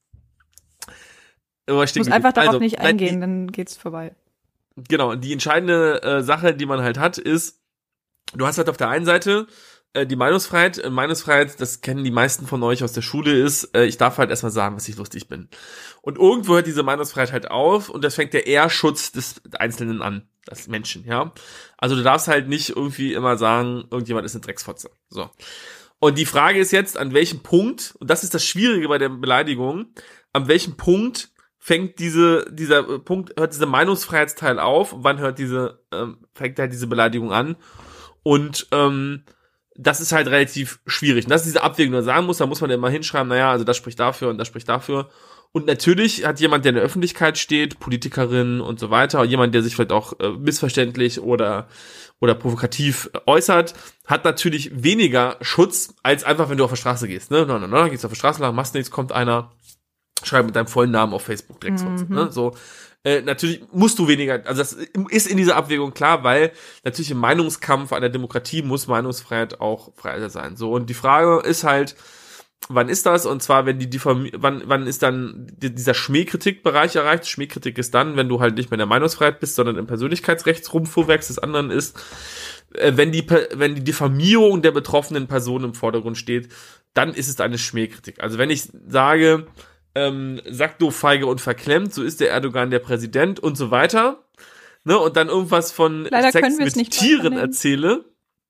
aber Ich muss einfach darauf also, nicht nein, eingehen, dann geht's vorbei. Genau, die entscheidende äh, Sache, die man halt hat, ist, du hast halt auf der einen Seite äh, die Meinungsfreiheit. Äh, Meinungsfreiheit, das kennen die meisten von euch aus der Schule, ist, äh, ich darf halt erstmal sagen, was ich lustig bin. Und irgendwo hört diese Meinungsfreiheit halt auf und das fängt der Ehrschutz des Einzelnen an, des Menschen, ja. Also du darfst halt nicht irgendwie immer sagen, irgendjemand ist eine Drecksfotze. So. Und die Frage ist jetzt, an welchem Punkt, und das ist das Schwierige bei der Beleidigung, an welchem Punkt fängt diese, dieser Punkt, hört dieser Meinungsfreiheitsteil auf, wann hört diese, ähm, fängt halt diese Beleidigung an. Und ähm, das ist halt relativ schwierig. Und das ist diese Abwägung, die man sagen muss, da muss man immer hinschreiben, naja, also das spricht dafür und das spricht dafür. Und natürlich hat jemand, der in der Öffentlichkeit steht, Politikerin und so weiter, jemand, der sich vielleicht auch äh, missverständlich oder oder provokativ äußert, hat natürlich weniger Schutz, als einfach, wenn du auf der Straße gehst. Ne? No, no, no, gehst auf der Straße lang, machst nichts, kommt einer, schreibt mit deinem vollen Namen auf Facebook direkt. Mhm. Ne? So, äh, natürlich musst du weniger, also das ist in dieser Abwägung klar, weil natürlich im Meinungskampf einer Demokratie muss Meinungsfreiheit auch frei sein. So, und die Frage ist halt, wann ist das? Und zwar, wenn die Diffam- wann wann ist dann die, dieser Schmähkritikbereich erreicht? Schmähkritik ist dann, wenn du halt nicht mehr in der Meinungsfreiheit bist, sondern im Persönlichkeitsrechtsrumpffuhrwerk des anderen ist, äh, wenn die wenn die Diffamierung der betroffenen Person im Vordergrund steht, dann ist es eine Schmähkritik. Also wenn ich sage, ähm, sag du feige und verklemmt, so ist der Erdogan der Präsident und so weiter, ne, und dann irgendwas von Leider Sex mit nicht Tieren erzähle.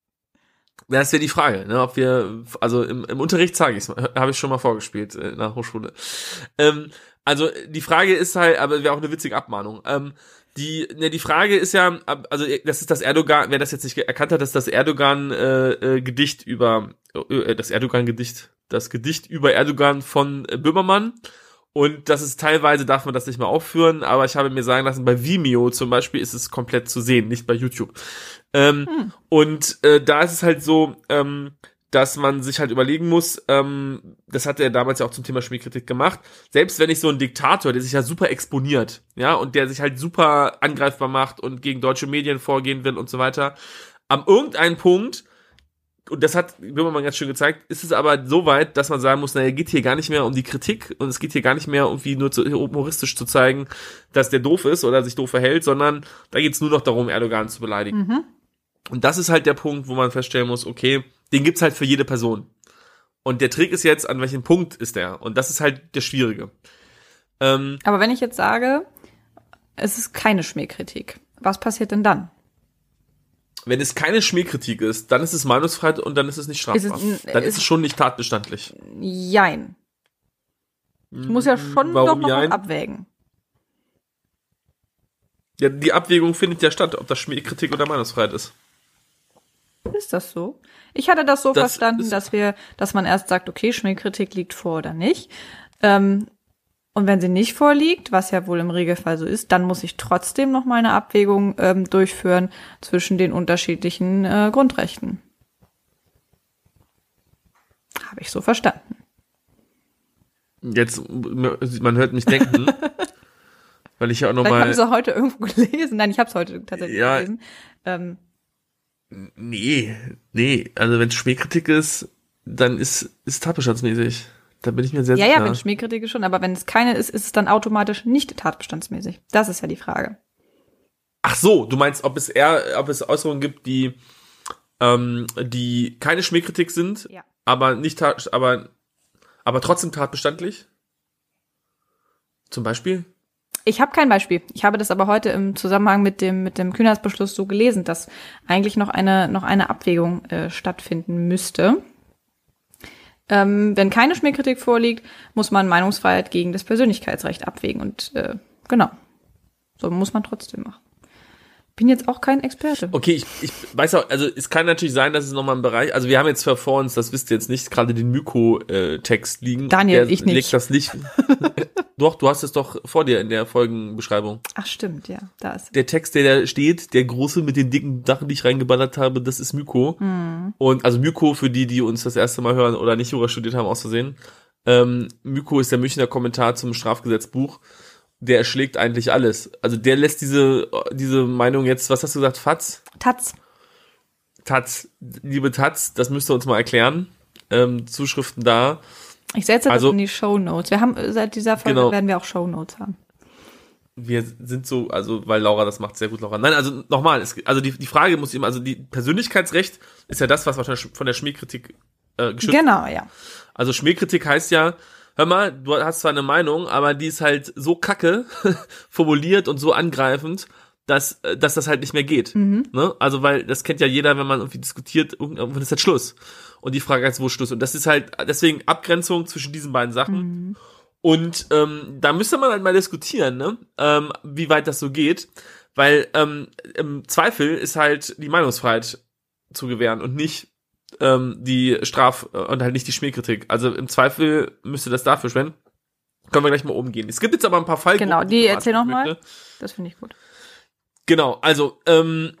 Das wäre die Frage, ne, ob wir, also im, im Unterricht zeige ich es, habe ich schon mal vorgespielt in der Hochschule. Ähm, also die Frage ist halt, aber wäre auch eine witzige Abmahnung. Ähm, die, ne, die Frage ist ja, also das ist das Erdogan, wer das jetzt nicht erkannt hat, das ist das Erdogan-Gedicht äh, äh, über, äh, das Erdogan-Gedicht, das Gedicht über Erdogan von äh, Böhmermann. Und das ist teilweise, darf man das nicht mehr aufführen, aber ich habe mir sagen lassen, bei Vimeo zum Beispiel ist es komplett zu sehen, nicht bei YouTube. Ähm, hm. Und äh, da ist es halt so, ähm, dass man sich halt überlegen muss, ähm, das hat er damals ja auch zum Thema Schmähkritik gemacht, selbst wenn ich so ein Diktator, der sich ja super exponiert, ja, und der sich halt super angreifbar macht und gegen deutsche Medien vorgehen will und so weiter, am irgendeinen Punkt, und das hat Böhmermann ganz schön gezeigt, ist es aber so weit, dass man sagen muss, naja, geht hier gar nicht mehr um die Kritik und es geht hier gar nicht mehr irgendwie nur zu, humoristisch zu zeigen, dass der doof ist oder sich doof verhält, sondern da geht's nur noch darum, Erdogan zu beleidigen. Mhm. Und das ist halt der Punkt, wo man feststellen muss, okay, den gibt's halt für jede Person. Und der Trick ist jetzt, an welchem Punkt ist der? Und das ist halt der Schwierige. Ähm, aber wenn ich jetzt sage, es ist keine Schmähkritik, was passiert denn dann? Wenn es keine Schmähkritik ist, dann ist es Meinungsfreiheit und dann ist es nicht strafbar. Ist es, dann ist, ist es schon nicht tatbestandlich. Jein. Ich muss ja schon Warum doch noch was abwägen. Ja, die Abwägung findet ja statt, ob das Schmähkritik oder Meinungsfreiheit ist. Ist das so? Ich hatte das so das verstanden, dass wir, dass man erst sagt, okay, Schmähkritik liegt vor oder nicht. Ähm, Und wenn sie nicht vorliegt, was ja wohl im Regelfall so ist, dann muss ich trotzdem noch mal eine Abwägung ähm, durchführen zwischen den unterschiedlichen äh, Grundrechten. Habe ich so verstanden. Jetzt, man hört mich denken, weil ich ja auch noch Vielleicht mal... Vielleicht habe ich es heute irgendwo gelesen. Nein, ich habe es heute tatsächlich ja, gelesen. Ähm, nee, nee. Also wenn es Schmähkritik ist, dann ist es tatbestandsmäßig. Da bin ich mir sehr ja, sicher. Ja, ja, wenn Schmähkritik ist schon, aber wenn es keine ist, ist es dann automatisch nicht tatbestandsmäßig. Das ist ja die Frage. Ach so, du meinst, ob es eher, ob es Äußerungen gibt, die, ähm, die keine Schmähkritik sind, ja. aber nicht tat, aber, aber trotzdem tatbestandlich? Zum Beispiel? Ich habe kein Beispiel. Ich habe das aber heute im Zusammenhang mit dem mit dem Kühnheitsbeschluss so gelesen, dass eigentlich noch eine noch eine Abwägung äh, stattfinden müsste. Ähm, wenn keine Schmähkritik vorliegt, muss man Meinungsfreiheit gegen das Persönlichkeitsrecht abwägen. Und äh, genau, so muss man trotzdem machen. Bin jetzt auch kein Experte. Okay, ich, ich weiß auch, also es kann natürlich sein, dass es nochmal ein Bereich, also wir haben jetzt vor uns, das wisst ihr jetzt nicht, gerade den Myko-Text liegen. Daniel, der ich nicht. Legt das nicht. Doch, du hast es doch vor dir in der Folgenbeschreibung. Ach stimmt, ja, da ist der Text, der da steht, der große mit den dicken Sachen, die ich reingeballert habe, das ist Myko. Mhm. Und also Myko, für die, die uns das erste Mal hören oder nicht Jura studiert haben, aus Versehen. Ähm, Myko ist der Münchner Kommentar zum Strafgesetzbuch. Der erschlägt eigentlich alles. Also der lässt diese diese Meinung jetzt, was hast du gesagt, Fatz? Taz. Taz, liebe Taz, das müsst ihr uns mal erklären. Ähm, Zuschriften da. Ich setze also, das in die Shownotes. Wir haben seit dieser Folge genau. werden wir auch Shownotes haben. Wir sind so, also weil Laura das macht sehr gut, Laura. Nein, also nochmal, es, also die die Frage muss eben, also die Persönlichkeitsrecht ist ja das, was wahrscheinlich von der Schmähkritik äh, geschützt wird. Genau, ja. Also Schmähkritik heißt ja, hör mal, du hast zwar eine Meinung, aber die ist halt so kacke formuliert und so angreifend, dass dass das halt nicht mehr geht. Mhm. Ne? Also weil das kennt ja jeder, wenn man irgendwie diskutiert, irgendwann ist halt Schluss. Und die Frage ist, wo Schluss? Und das ist halt deswegen Abgrenzung zwischen diesen beiden Sachen. Mhm. Und ähm, da müsste man halt mal diskutieren, ne, ähm, wie weit das so geht, weil ähm, im Zweifel ist halt die Meinungsfreiheit zu gewähren und nicht ähm, die Straf- und halt nicht die Schmähkritik. Also im Zweifel müsste das dafür schwenden. Können wir gleich mal umgehen. Es gibt jetzt aber ein paar Fallgruppen. Genau, die erzähl noch mal. Das finde ich gut. Genau, also ähm,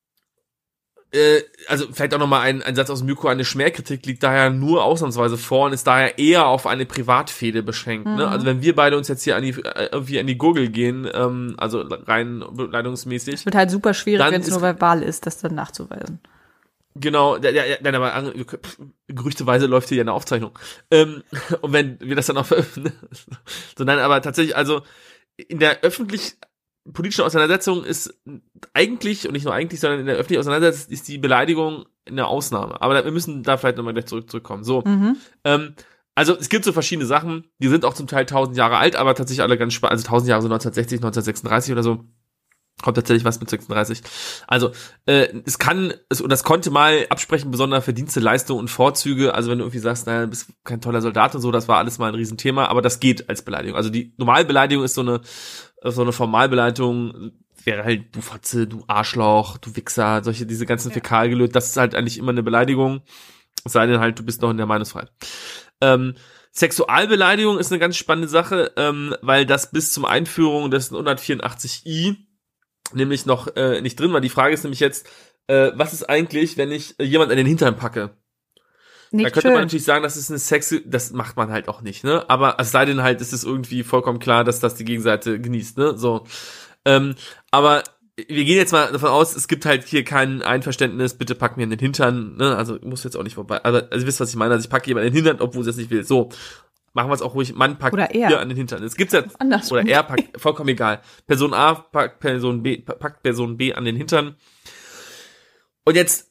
äh, also vielleicht auch noch mal ein, ein Satz aus dem Myko. Eine Schmähkritik liegt daher nur ausnahmsweise vor und ist daher eher auf eine Privatfehde beschränkt. Mhm. Ne? Also wenn wir beide uns jetzt hier an die irgendwie an die Gurgel gehen, ähm, also rein beleidigungsmäßig. Es wird halt super schwierig, wenn es nur verbal ist, das dann nachzuweisen. Genau, ja, ja, nein, aber pff, gerüchteweise läuft hier ja eine Aufzeichnung. Ähm, und wenn wir das dann auch veröffentlichen, so nein, aber tatsächlich, also in der öffentlich politischen Auseinandersetzung ist eigentlich, und nicht nur eigentlich, sondern in der öffentlichen Auseinandersetzung ist die Beleidigung eine Ausnahme. Aber wir müssen da vielleicht nochmal gleich zurück, zurückkommen. So, mhm. ähm, also es gibt so verschiedene Sachen, die sind auch zum Teil tausend Jahre alt, aber tatsächlich alle ganz spannend, also tausend Jahre, so neunzehnhundertsechzig, neunzehnhundertsechsunddreißig oder so. Kommt tatsächlich was mit sechsunddreißig. Also, äh, es kann, es, und das konnte mal absprechen, besondere Verdienste, Leistung und Vorzüge. Also, wenn du irgendwie sagst, naja, du bist kein toller Soldat und so, das war alles mal ein Riesenthema, aber das geht als Beleidigung. Also, die Normalbeleidigung ist so eine, so eine Formalbeleidigung, wäre halt, du Fotze, du Arschloch, du Wichser, solche, diese ganzen ja. Fäkalgelöt, das ist halt eigentlich immer eine Beleidigung. Es sei denn halt, du bist noch in der Meinungsfreiheit. Ähm, Sexualbeleidigung ist eine ganz spannende Sache, ähm, weil das bis zum Einführung des hundertvierundachtzig i nämlich noch äh, nicht drin war. Die Frage ist nämlich jetzt, äh, was ist eigentlich, wenn ich äh, jemand an den Hintern packe? Nicht da könnte schön. Man natürlich sagen, das ist eine Sexu... Das macht man halt auch nicht, ne? Aber es sei denn halt, ist es irgendwie vollkommen klar, dass das die Gegenseite genießt, ne? So. Ähm, aber wir gehen jetzt mal davon aus, es gibt halt hier kein Einverständnis, bitte pack mir an den Hintern, ne? Also muss jetzt auch nicht vorbei. Also, also ihr wisst, was ich meine. Also ich packe jemanden an den Hintern, obwohl sie es nicht will. So. Machen wir es auch ruhig, Mann packt hier an den Hintern. Es gibt's ja, oder er packt, vollkommen egal. Person A packt Person B, packt Person B an den Hintern. Und jetzt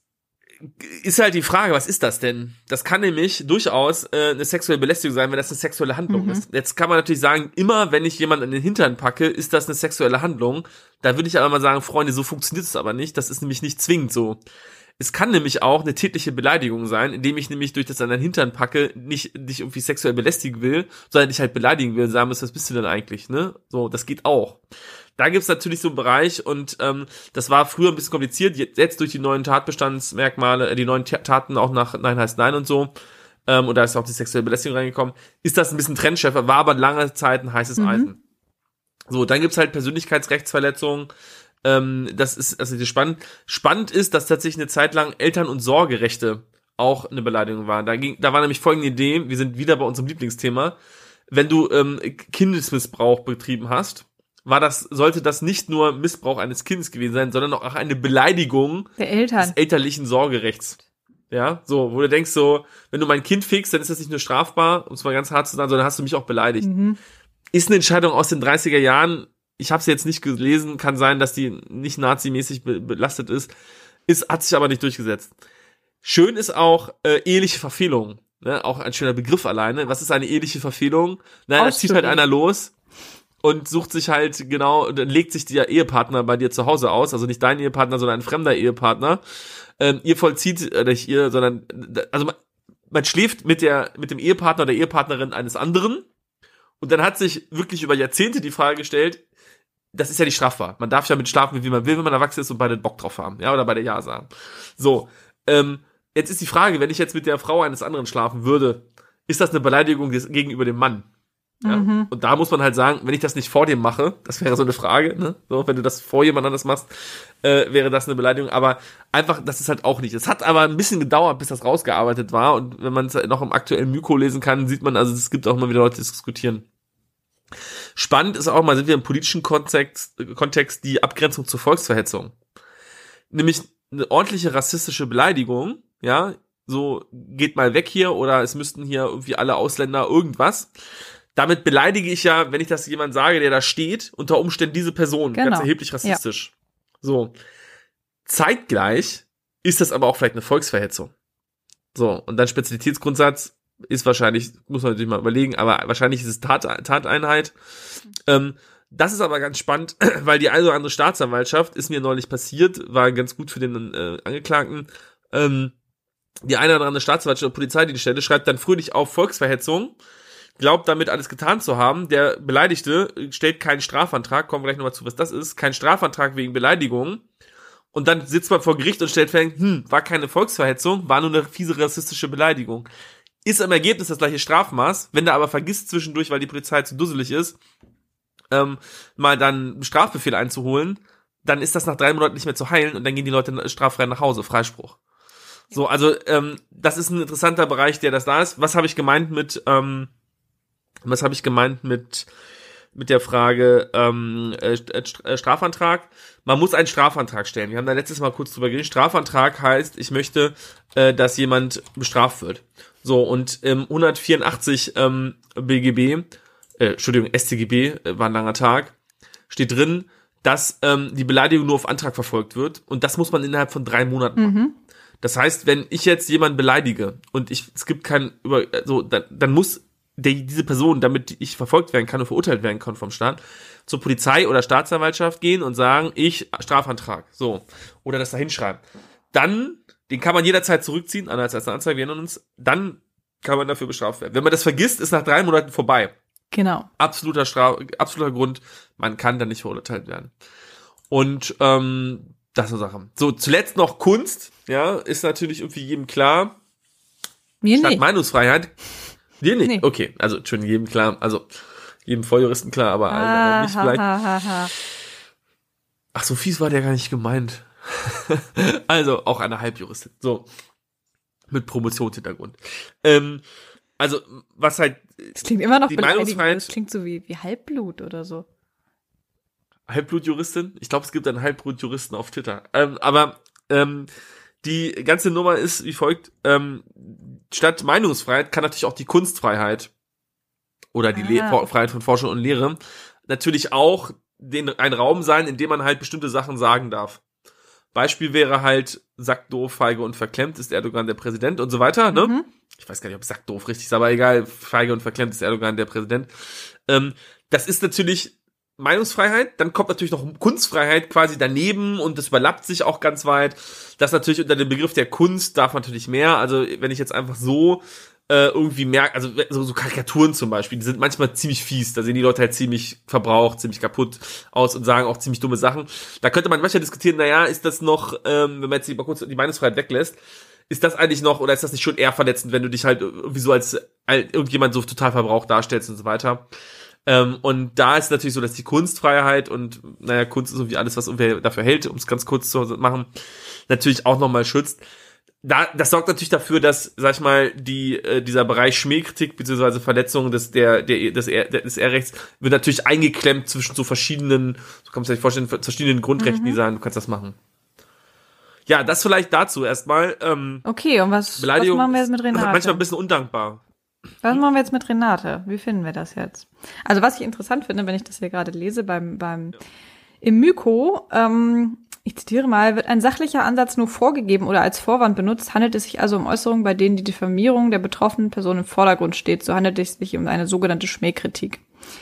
ist halt die Frage, was ist das denn? Das kann nämlich durchaus äh, eine sexuelle Belästigung sein, wenn das eine sexuelle Handlung mhm. ist. Jetzt kann man natürlich sagen, immer wenn ich jemanden an den Hintern packe, ist das eine sexuelle Handlung. Da würde ich aber mal sagen, Freunde, so funktioniert es aber nicht. Das ist nämlich nicht zwingend so. Es kann nämlich auch eine tätliche Beleidigung sein, indem ich nämlich durch das an deinen Hintern packe, nicht dich irgendwie sexuell belästigen will, sondern dich halt beleidigen will und sagen muss, was bist du denn eigentlich, ne? So, das geht auch. Da gibt's natürlich so einen Bereich und ähm, das war früher ein bisschen kompliziert, jetzt durch die neuen Tatbestandsmerkmale, äh, die neuen Taten auch nach Nein heißt Nein und so, ähm, und da ist auch die sexuelle Belästigung reingekommen, ist das ein bisschen Trendschärfer, war aber lange Zeit ein heißes mhm. Eisen. So, dann gibt's halt Persönlichkeitsrechtsverletzungen. Ähm, das ist also spannend. Spannend ist, dass tatsächlich eine Zeit lang Eltern- und Sorgerechte auch eine Beleidigung waren. Da ging, da war nämlich folgende Idee, wir sind wieder bei unserem Lieblingsthema. Wenn du ähm, Kindesmissbrauch betrieben hast, war das, sollte das nicht nur Missbrauch eines Kindes gewesen sein, sondern auch eine Beleidigung der Eltern. des elterlichen Sorgerechts. Ja, so, wo du denkst so, wenn du mein Kind fickst, dann ist das nicht nur strafbar, um es mal ganz hart zu sagen, sondern hast du mich auch beleidigt. Mhm. Ist eine Entscheidung aus den dreißiger Jahren. Ich habe sie jetzt nicht gelesen, kann sein, dass die nicht nazimäßig be- belastet ist, ist, hat sich aber nicht durchgesetzt. Schön ist auch äh, eheliche Verfehlung, ne? Auch ein schöner Begriff alleine. Was ist eine eheliche Verfehlung? Naja, da zieht halt einer los und sucht sich halt genau, dann legt sich der Ehepartner bei dir zu Hause aus, also nicht dein Ehepartner, sondern ein fremder Ehepartner. Ähm, ihr vollzieht, äh, nicht ihr, sondern, also man, man schläft mit der, mit dem Ehepartner oder Ehepartnerin eines anderen und dann hat sich wirklich über Jahrzehnte die Frage gestellt, das ist ja nicht strafbar. Man darf ja mit schlafen, wie man will, wenn man erwachsen ist und beide Bock drauf haben, ja, oder beide Ja sagen. So, ähm, jetzt ist die Frage, wenn ich jetzt mit der Frau eines anderen schlafen würde, ist das eine Beleidigung des, gegenüber dem Mann? Ja? Mhm. Und da muss man halt sagen, wenn ich das nicht vor dem mache, das wäre so eine Frage, ne? So, wenn du das vor jemand anders machst, äh, wäre das eine Beleidigung, aber einfach, das ist halt auch nicht. Es hat aber ein bisschen gedauert, bis das rausgearbeitet war und wenn man es noch im aktuellen Myko lesen kann, sieht man, also es gibt auch immer wieder Leute, die diskutieren. Spannend ist auch mal, sind wir im politischen Kontext, Kontext die Abgrenzung zur Volksverhetzung. Nämlich eine ordentliche rassistische Beleidigung, ja, so geht mal weg hier oder es müssten hier irgendwie alle Ausländer irgendwas. Damit beleidige ich ja, wenn ich das jemand sage, der da steht, unter Umständen diese Person, genau. Ganz erheblich rassistisch. Ja. So. Zeitgleich ist das aber auch vielleicht eine Volksverhetzung. So, und dann Spezialitätsgrundsatz ist wahrscheinlich, muss man natürlich mal überlegen, aber wahrscheinlich ist es Tat, Tateinheit. Ähm, das ist aber ganz spannend, weil die eine oder andere Staatsanwaltschaft, ist mir neulich passiert, war ganz gut für den äh, Angeklagten, ähm, die eine oder andere Staatsanwaltschaft oder Polizeidienststelle schreibt dann fröhlich auf Volksverhetzung, glaubt damit alles getan zu haben. Der Beleidigte stellt keinen Strafantrag, kommen wir gleich nochmal zu, was das ist, keinen Strafantrag wegen Beleidigung. Und dann sitzt man vor Gericht und stellt fest, hm, war keine Volksverhetzung, war nur eine fiese rassistische Beleidigung. Ist im Ergebnis das gleiche Strafmaß, wenn der aber vergisst zwischendurch, weil die Polizei zu dusselig ist, ähm, mal dann einen Strafbefehl einzuholen, dann ist das nach drei Monaten nicht mehr zu heilen und dann gehen die Leute straffrei nach Hause, Freispruch. So, also ähm, das ist ein interessanter Bereich, der das da ist. Was habe ich gemeint mit, ähm, was habe ich gemeint mit mit der Frage ähm, äh, äh, Strafantrag? Man muss einen Strafantrag stellen. Wir haben da letztes Mal kurz drüber geredet. Strafantrag heißt, ich möchte, äh, dass jemand bestraft wird. So, und im hundertvierundachtzig ähm, B G B, äh, Entschuldigung, S t G B, äh, war ein langer Tag, steht drin, dass ähm, die Beleidigung nur auf Antrag verfolgt wird. Und das muss man innerhalb von drei Monaten machen. Mhm. Das heißt, wenn ich jetzt jemanden beleidige und ich es gibt kein über so dann, dann muss der, diese Person, damit ich verfolgt werden kann und verurteilt werden kann vom Staat, zur Polizei oder Staatsanwaltschaft gehen und sagen, ich Strafantrag, so, oder das da hinschreiben. Dann, den kann man jederzeit zurückziehen, anders als eine Anzeige, wir erinnern uns, dann kann man dafür bestraft werden. Wenn man das vergisst, ist nach drei Monaten vorbei. Genau. Absoluter Straf, absoluter Grund, man kann dann nicht verurteilt werden. Und ähm, das ist eine Sache. So, zuletzt noch Kunst, ja, ist natürlich irgendwie jedem klar. Mir Statt nicht. Meinungsfreiheit. Dir nicht? Nee. Okay, also schon jedem klar, also jedem Volljuristen klar, aber Ah, nicht ha, vielleicht. ha, ha, ha. Ach, so fies war der gar nicht gemeint. Also, auch eine Halbjuristin. So. Mit Promotionshintergrund. Ähm, also, was halt. Das klingt immer noch die beleidigend. Meinungsfreiheit. Das klingt so wie, wie Halbblut oder so. Halbblutjuristin? Ich glaube, es gibt einen Halbblutjuristen auf Twitter. Ähm, aber ähm, die ganze Nummer ist wie folgt. Ähm, statt Meinungsfreiheit kann natürlich auch die Kunstfreiheit oder die Ah. Le- Freiheit von Forschung und Lehre natürlich auch den, ein Raum sein, in dem man halt bestimmte Sachen sagen darf. Beispiel wäre halt sackdoof, feige und verklemmt ist Erdogan der Präsident und so weiter, ne? Mhm. Ich weiß gar nicht, ob sackdoof richtig ist, aber egal, feige und verklemmt ist Erdogan der Präsident. Ähm, das ist natürlich Meinungsfreiheit, dann kommt natürlich noch Kunstfreiheit quasi daneben und das überlappt sich auch ganz weit. Das natürlich unter dem Begriff der Kunst darf man natürlich mehr. Also wenn ich jetzt einfach so äh, irgendwie merke, also so, so Karikaturen zum Beispiel, die sind manchmal ziemlich fies, da sehen die Leute halt ziemlich verbraucht, ziemlich kaputt aus und sagen auch ziemlich dumme Sachen. Da könnte man manchmal diskutieren, naja, ist das noch, ähm, wenn man jetzt die, mal kurz die Meinungsfreiheit weglässt, ist das eigentlich noch, oder ist das nicht schon eher verletzend, wenn du dich halt irgendwie so als, als irgendjemand so total verbraucht darstellst und so weiter. Ähm, und da ist natürlich so, dass die Kunstfreiheit und, naja, Kunst ist irgendwie alles, was irgendwer dafür hält, um es ganz kurz zu machen, natürlich auch nochmal schützt. Da, das sorgt natürlich dafür, dass, sag ich mal, die, äh, dieser Bereich Schmähkritik bzw. Verletzungen des, der, der, des, R, des R-Rechts wird natürlich eingeklemmt zwischen so verschiedenen, so kann man sich vorstellen, verschiedenen Grundrechten, Mhm. die sagen, du kannst das machen. Ja, das vielleicht dazu erstmal. Ähm, Okay, und was, was Beleidigung machen wir jetzt mit ist Renate? manchmal ein bisschen undankbar. Was machen wir jetzt mit Renate? Wie finden wir das jetzt? Also was ich interessant finde, wenn ich das hier gerade lese beim beim im Myko, ähm, ich zitiere mal, wird ein sachlicher Ansatz nur vorgegeben oder als Vorwand benutzt, handelt es sich also um Äußerungen, bei denen die Diffamierung der betroffenen Person im Vordergrund steht. So handelt es sich um eine sogenannte Schmähkritik.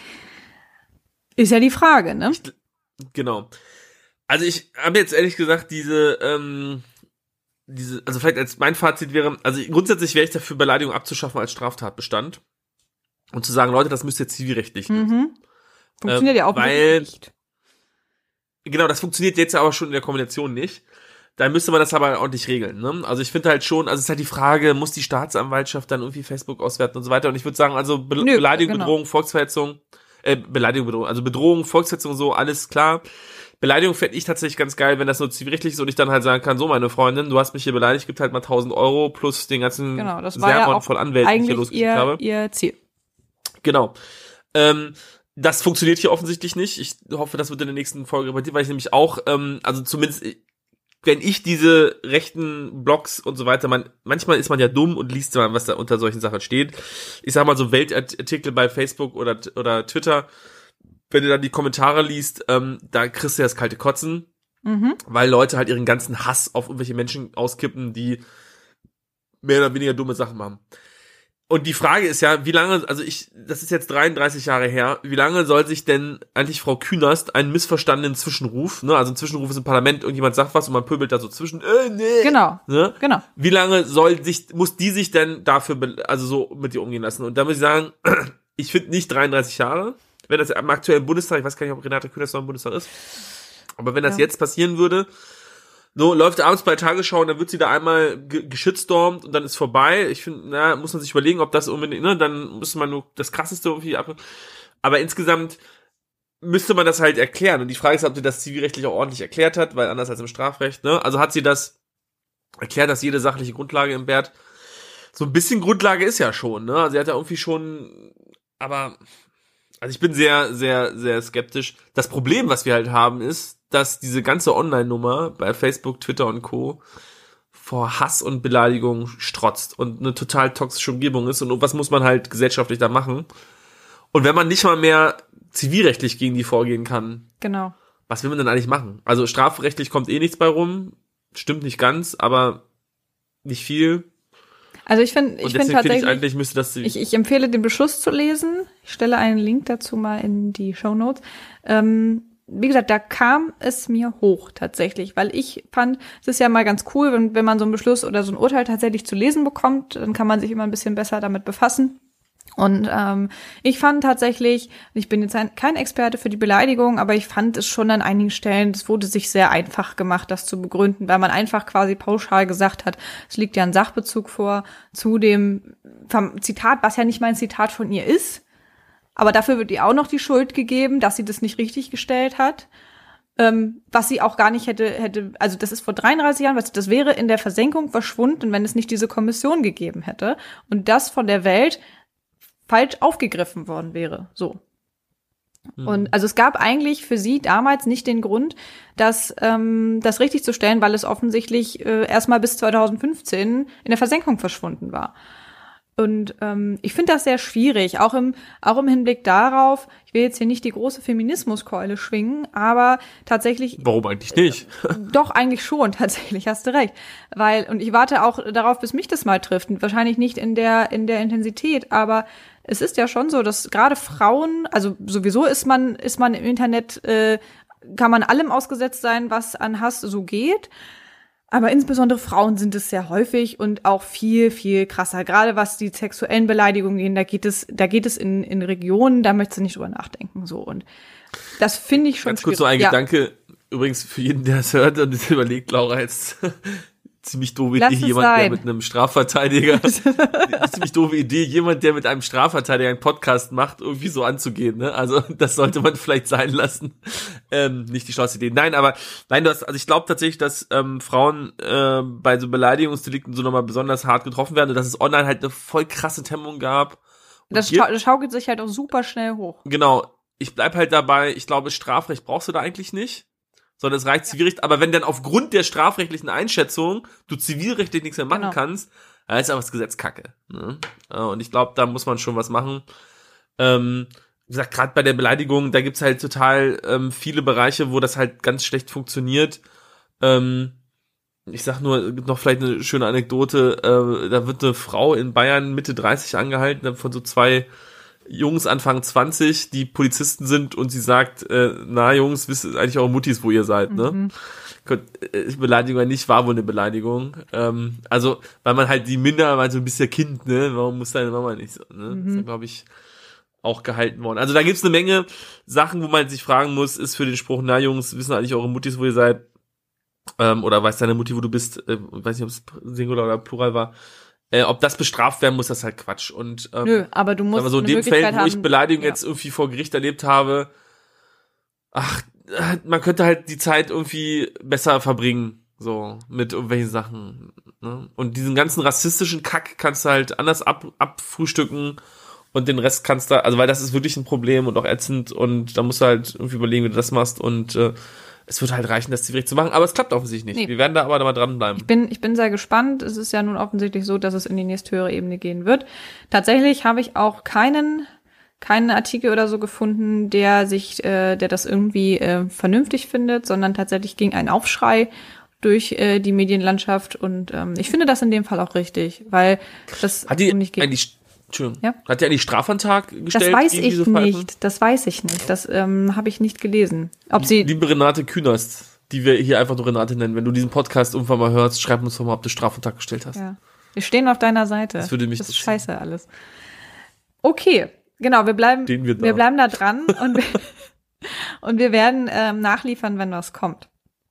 Ist ja die Frage, ne? Ich, genau. Also ich habe jetzt ehrlich gesagt diese ähm, diese, also vielleicht als mein Fazit wäre, also grundsätzlich wäre ich dafür, Beleidigung abzuschaffen als Straftatbestand und zu sagen, Leute, das müsst ihr zivilrechtlich lösen. Mhm. Funktioniert Ähm, ja auch weil- nicht. Genau, das funktioniert jetzt ja aber schon in der Kombination nicht. Da müsste man das aber ordentlich regeln, ne? Also ich finde halt schon, also es ist halt die Frage, muss die Staatsanwaltschaft dann irgendwie Facebook auswerten und so weiter. Und ich würde sagen, also Be Nö, Beleidigung, genau. Bedrohung, Volksverhetzung, äh, Beleidigung, Bedrohung, also Bedrohung, Volksverhetzung, so, alles klar. Beleidigung fände ich tatsächlich ganz geil, wenn das nur zivilrechtlich ist und ich dann halt sagen kann, so meine Freundin, du hast mich hier beleidigt, gibt halt mal tausend Euro plus den ganzen Genau, das war ja Sermon auch voll Anwälten, die ich hier eigentlich losgeschickt ihr, habe. ihr Ziel. Genau. Ähm, das funktioniert hier offensichtlich nicht. Ich hoffe, das wird in der nächsten Folge repariert, weil ich nämlich auch, ähm, also zumindest, wenn ich diese rechten Blogs und so weiter, man, manchmal ist man ja dumm und liest mal, was da unter solchen Sachen steht. Ich sag mal so Weltartikel bei Facebook oder, oder Twitter, wenn du dann die Kommentare liest, ähm, da kriegst du ja das kalte Kotzen, Mhm. weil Leute halt ihren ganzen Hass auf irgendwelche Menschen auskippen, die mehr oder weniger dumme Sachen machen. Und die Frage ist ja, wie lange, also ich, das ist jetzt dreiunddreißig Jahre her, wie lange soll sich denn eigentlich Frau Künast einen missverstandenen Zwischenruf, ne, also ein Zwischenruf ist im Parlament, irgendjemand sagt was und man pöbelt da so zwischen, äh, nee. Genau, ne? genau. Wie lange soll sich, muss die sich denn dafür, be- also so mit ihr umgehen lassen? Und da muss ich sagen, ich finde nicht dreiunddreißig Jahre, wenn das im aktuellen Bundestag, ich weiß gar nicht, ob Renate Künast noch im Bundestag ist, aber wenn das Ja. jetzt passieren würde, so, läuft abends bei Tagesschau und dann wird sie da einmal ge- geschitstormt und dann ist vorbei. Ich finde, na, muss man sich überlegen, ob das unbedingt, ne, dann müsste man nur das Krasseste irgendwie ab. Aber insgesamt müsste man das halt erklären. Und die Frage ist, ob sie das zivilrechtlich auch ordentlich erklärt hat, weil anders als im Strafrecht, ne, also hat sie das erklärt, dass jede sachliche Grundlage im Wert so ein bisschen Grundlage ist ja schon, ne, also sie hat ja irgendwie schon, aber, also ich bin sehr, sehr, sehr skeptisch. Das Problem, was wir halt haben, ist, dass diese ganze Online-Nummer bei Facebook, Twitter und Co. vor Hass und Beleidigung strotzt und eine total toxische Umgebung ist. Und was muss man halt gesellschaftlich da machen? Und wenn man nicht mal mehr zivilrechtlich gegen die vorgehen kann, Genau. was will man denn eigentlich machen? Also strafrechtlich kommt eh nichts bei rum. Stimmt nicht ganz, aber nicht viel. Also ich finde, ich Und finde deswegen finde tatsächlich, ich eigentlich, müsste das... ich, ich empfehle den Beschluss zu lesen. Ich stelle einen Link dazu mal in die Shownotes. Ähm, wie gesagt, da kam es mir hoch tatsächlich, weil ich fand, es ist ja mal ganz cool, wenn, wenn man so einen Beschluss oder so ein Urteil tatsächlich zu lesen bekommt, dann kann man sich immer ein bisschen besser damit befassen. Und ähm, ich fand tatsächlich, ich bin jetzt ein, kein Experte für die Beleidigung, aber ich fand es schon an einigen Stellen, es wurde sich sehr einfach gemacht, das zu begründen, weil man einfach quasi pauschal gesagt hat, es liegt ja ein Sachbezug vor zu dem vom Zitat, was ja nicht mal ein Zitat von ihr ist. Aber dafür wird ihr auch noch die Schuld gegeben, dass sie das nicht richtig gestellt hat. Ähm, was sie auch gar nicht hätte, hätte, also das ist vor dreiunddreißig Jahren, was, das wäre in der Versenkung verschwunden, wenn es nicht diese Kommission gegeben hätte. Und das von der Welt falsch aufgegriffen worden wäre. So. Mhm. Und also es gab eigentlich für sie damals nicht den Grund, das, ähm, das richtig zu stellen, weil es offensichtlich äh, erstmal bis zweitausendfünfzehn in der Versenkung verschwunden war. Und ähm, ich finde das sehr schwierig, auch im auch im Hinblick darauf, ich will jetzt hier nicht die große Feminismuskeule schwingen, aber tatsächlich... Warum eigentlich nicht? Äh, doch, eigentlich schon, tatsächlich, hast du recht. Weil, und ich warte auch darauf, bis mich das mal trifft. Und wahrscheinlich nicht in der in der Intensität, aber es ist ja schon so, dass gerade Frauen, also sowieso ist man ist man im Internet, äh, kann man allem ausgesetzt sein, was an Hass so geht. Aber insbesondere Frauen sind es sehr häufig und auch viel, viel krasser. Gerade was die sexuellen Beleidigungen gehen, da geht es, da geht es in, in Regionen, da möchtest du nicht drüber nachdenken, so. Und das finde ich schon Ganz kurz so ein ja. Gedanke, übrigens für jeden, der es hört und es überlegt, Laura jetzt ziemlich doofe Lass Idee, es jemand, sein. der mit einem Strafverteidiger, ziemlich doofe Idee, jemand, der mit einem Strafverteidiger einen Podcast macht, irgendwie so anzugehen, ne? Also, das sollte man vielleicht sein lassen. Ähm, nicht die schlauste Idee. Nein, aber, nein, du hast, also ich glaube tatsächlich, dass ähm, Frauen äh, bei so Beleidigungsdelikten so nochmal besonders hart getroffen werden und dass es online halt eine voll krasse Hemmung gab. Und Das, hier- schau- das schaukelt sich halt auch super schnell hoch. Genau. Ich bleib halt dabei, ich glaube, Strafrecht brauchst du da eigentlich nicht, sondern es reicht Zivilrecht. Aber wenn dann aufgrund der strafrechtlichen Einschätzung du zivilrechtlich nichts mehr machen Genau. kannst, dann ist aber das Gesetz kacke. Ne? Und ich glaube, da muss man schon was machen. Ähm, wie gesagt, gerade bei der Beleidigung, da gibt's halt total ähm, viele Bereiche, wo das halt ganz schlecht funktioniert. Ähm, ich sag nur, noch vielleicht eine schöne Anekdote, äh, da wird eine Frau in Bayern Mitte dreißig angehalten, von so zwei Jungs Anfang zwanzig, die Polizisten sind und sie sagt, äh, na Jungs, wisst ihr eigentlich eure Muttis, wo ihr seid, ne? Mhm. Gott, äh, Beleidigung nicht, war wohl eine Beleidigung. Ähm, also, weil man halt die Minder, weil so ein bisschen Kind, ne? Warum muss deine Mama nicht so, ne? Mhm. Das ist, glaube ich, auch gehalten worden. Also da gibt's eine Menge Sachen, wo man sich fragen muss, ist für den Spruch, na Jungs, wissen eigentlich eure Muttis, wo ihr seid? Ähm, oder weiß deine Mutti, wo du bist? Äh, weiß nicht, ob es Singular oder Plural war. Äh, ob das bestraft werden muss, das ist halt Quatsch. Und ähm, Nö, aber du musst aber so in eine dem Feld, Möglichkeit wo ich haben- Beleidigung ja. jetzt irgendwie vor Gericht erlebt habe, ach, äh, man könnte halt die Zeit irgendwie besser verbringen, so, mit irgendwelchen Sachen, ne? Und diesen ganzen rassistischen Kack kannst du halt anders ab, abfrühstücken und den Rest kannst du, also weil das ist wirklich ein Problem und auch ätzend und da musst du halt irgendwie überlegen, wie du das machst und äh, es wird halt reichen, das zivilrecht zu machen, aber es klappt offensichtlich nicht. Nee. Wir werden da aber mal dranbleiben. Ich bin, ich bin sehr gespannt. Es ist ja nun offensichtlich so, dass es in die nächsthöhere Ebene gehen wird. Tatsächlich habe ich auch keinen, keinen Artikel oder so gefunden, der sich, äh, der das irgendwie äh, vernünftig findet, sondern tatsächlich ging ein Aufschrei durch äh, die Medienlandschaft und ähm, ich finde das in dem Fall auch richtig, weil das Hat die so nicht geht. eigentlich Entschuldigung. Ja? Hat der eigentlich Strafantrag gestellt? Das weiß gegen ich diese Verhalten? nicht. Das weiß ich nicht. Das ähm, habe ich nicht gelesen. Ob sie Liebe Renate Künast, die wir hier einfach nur Renate nennen, wenn du diesen Podcast irgendwann mal hörst, schreib uns doch mal, ob du Strafantrag gestellt hast. Ja. Wir stehen auf deiner Seite. Das würde mich Das ist interessieren. scheiße alles. Okay, genau, wir bleiben, Stehen wir da. wir bleiben da dran und wir, und wir werden ähm, nachliefern, wenn was kommt.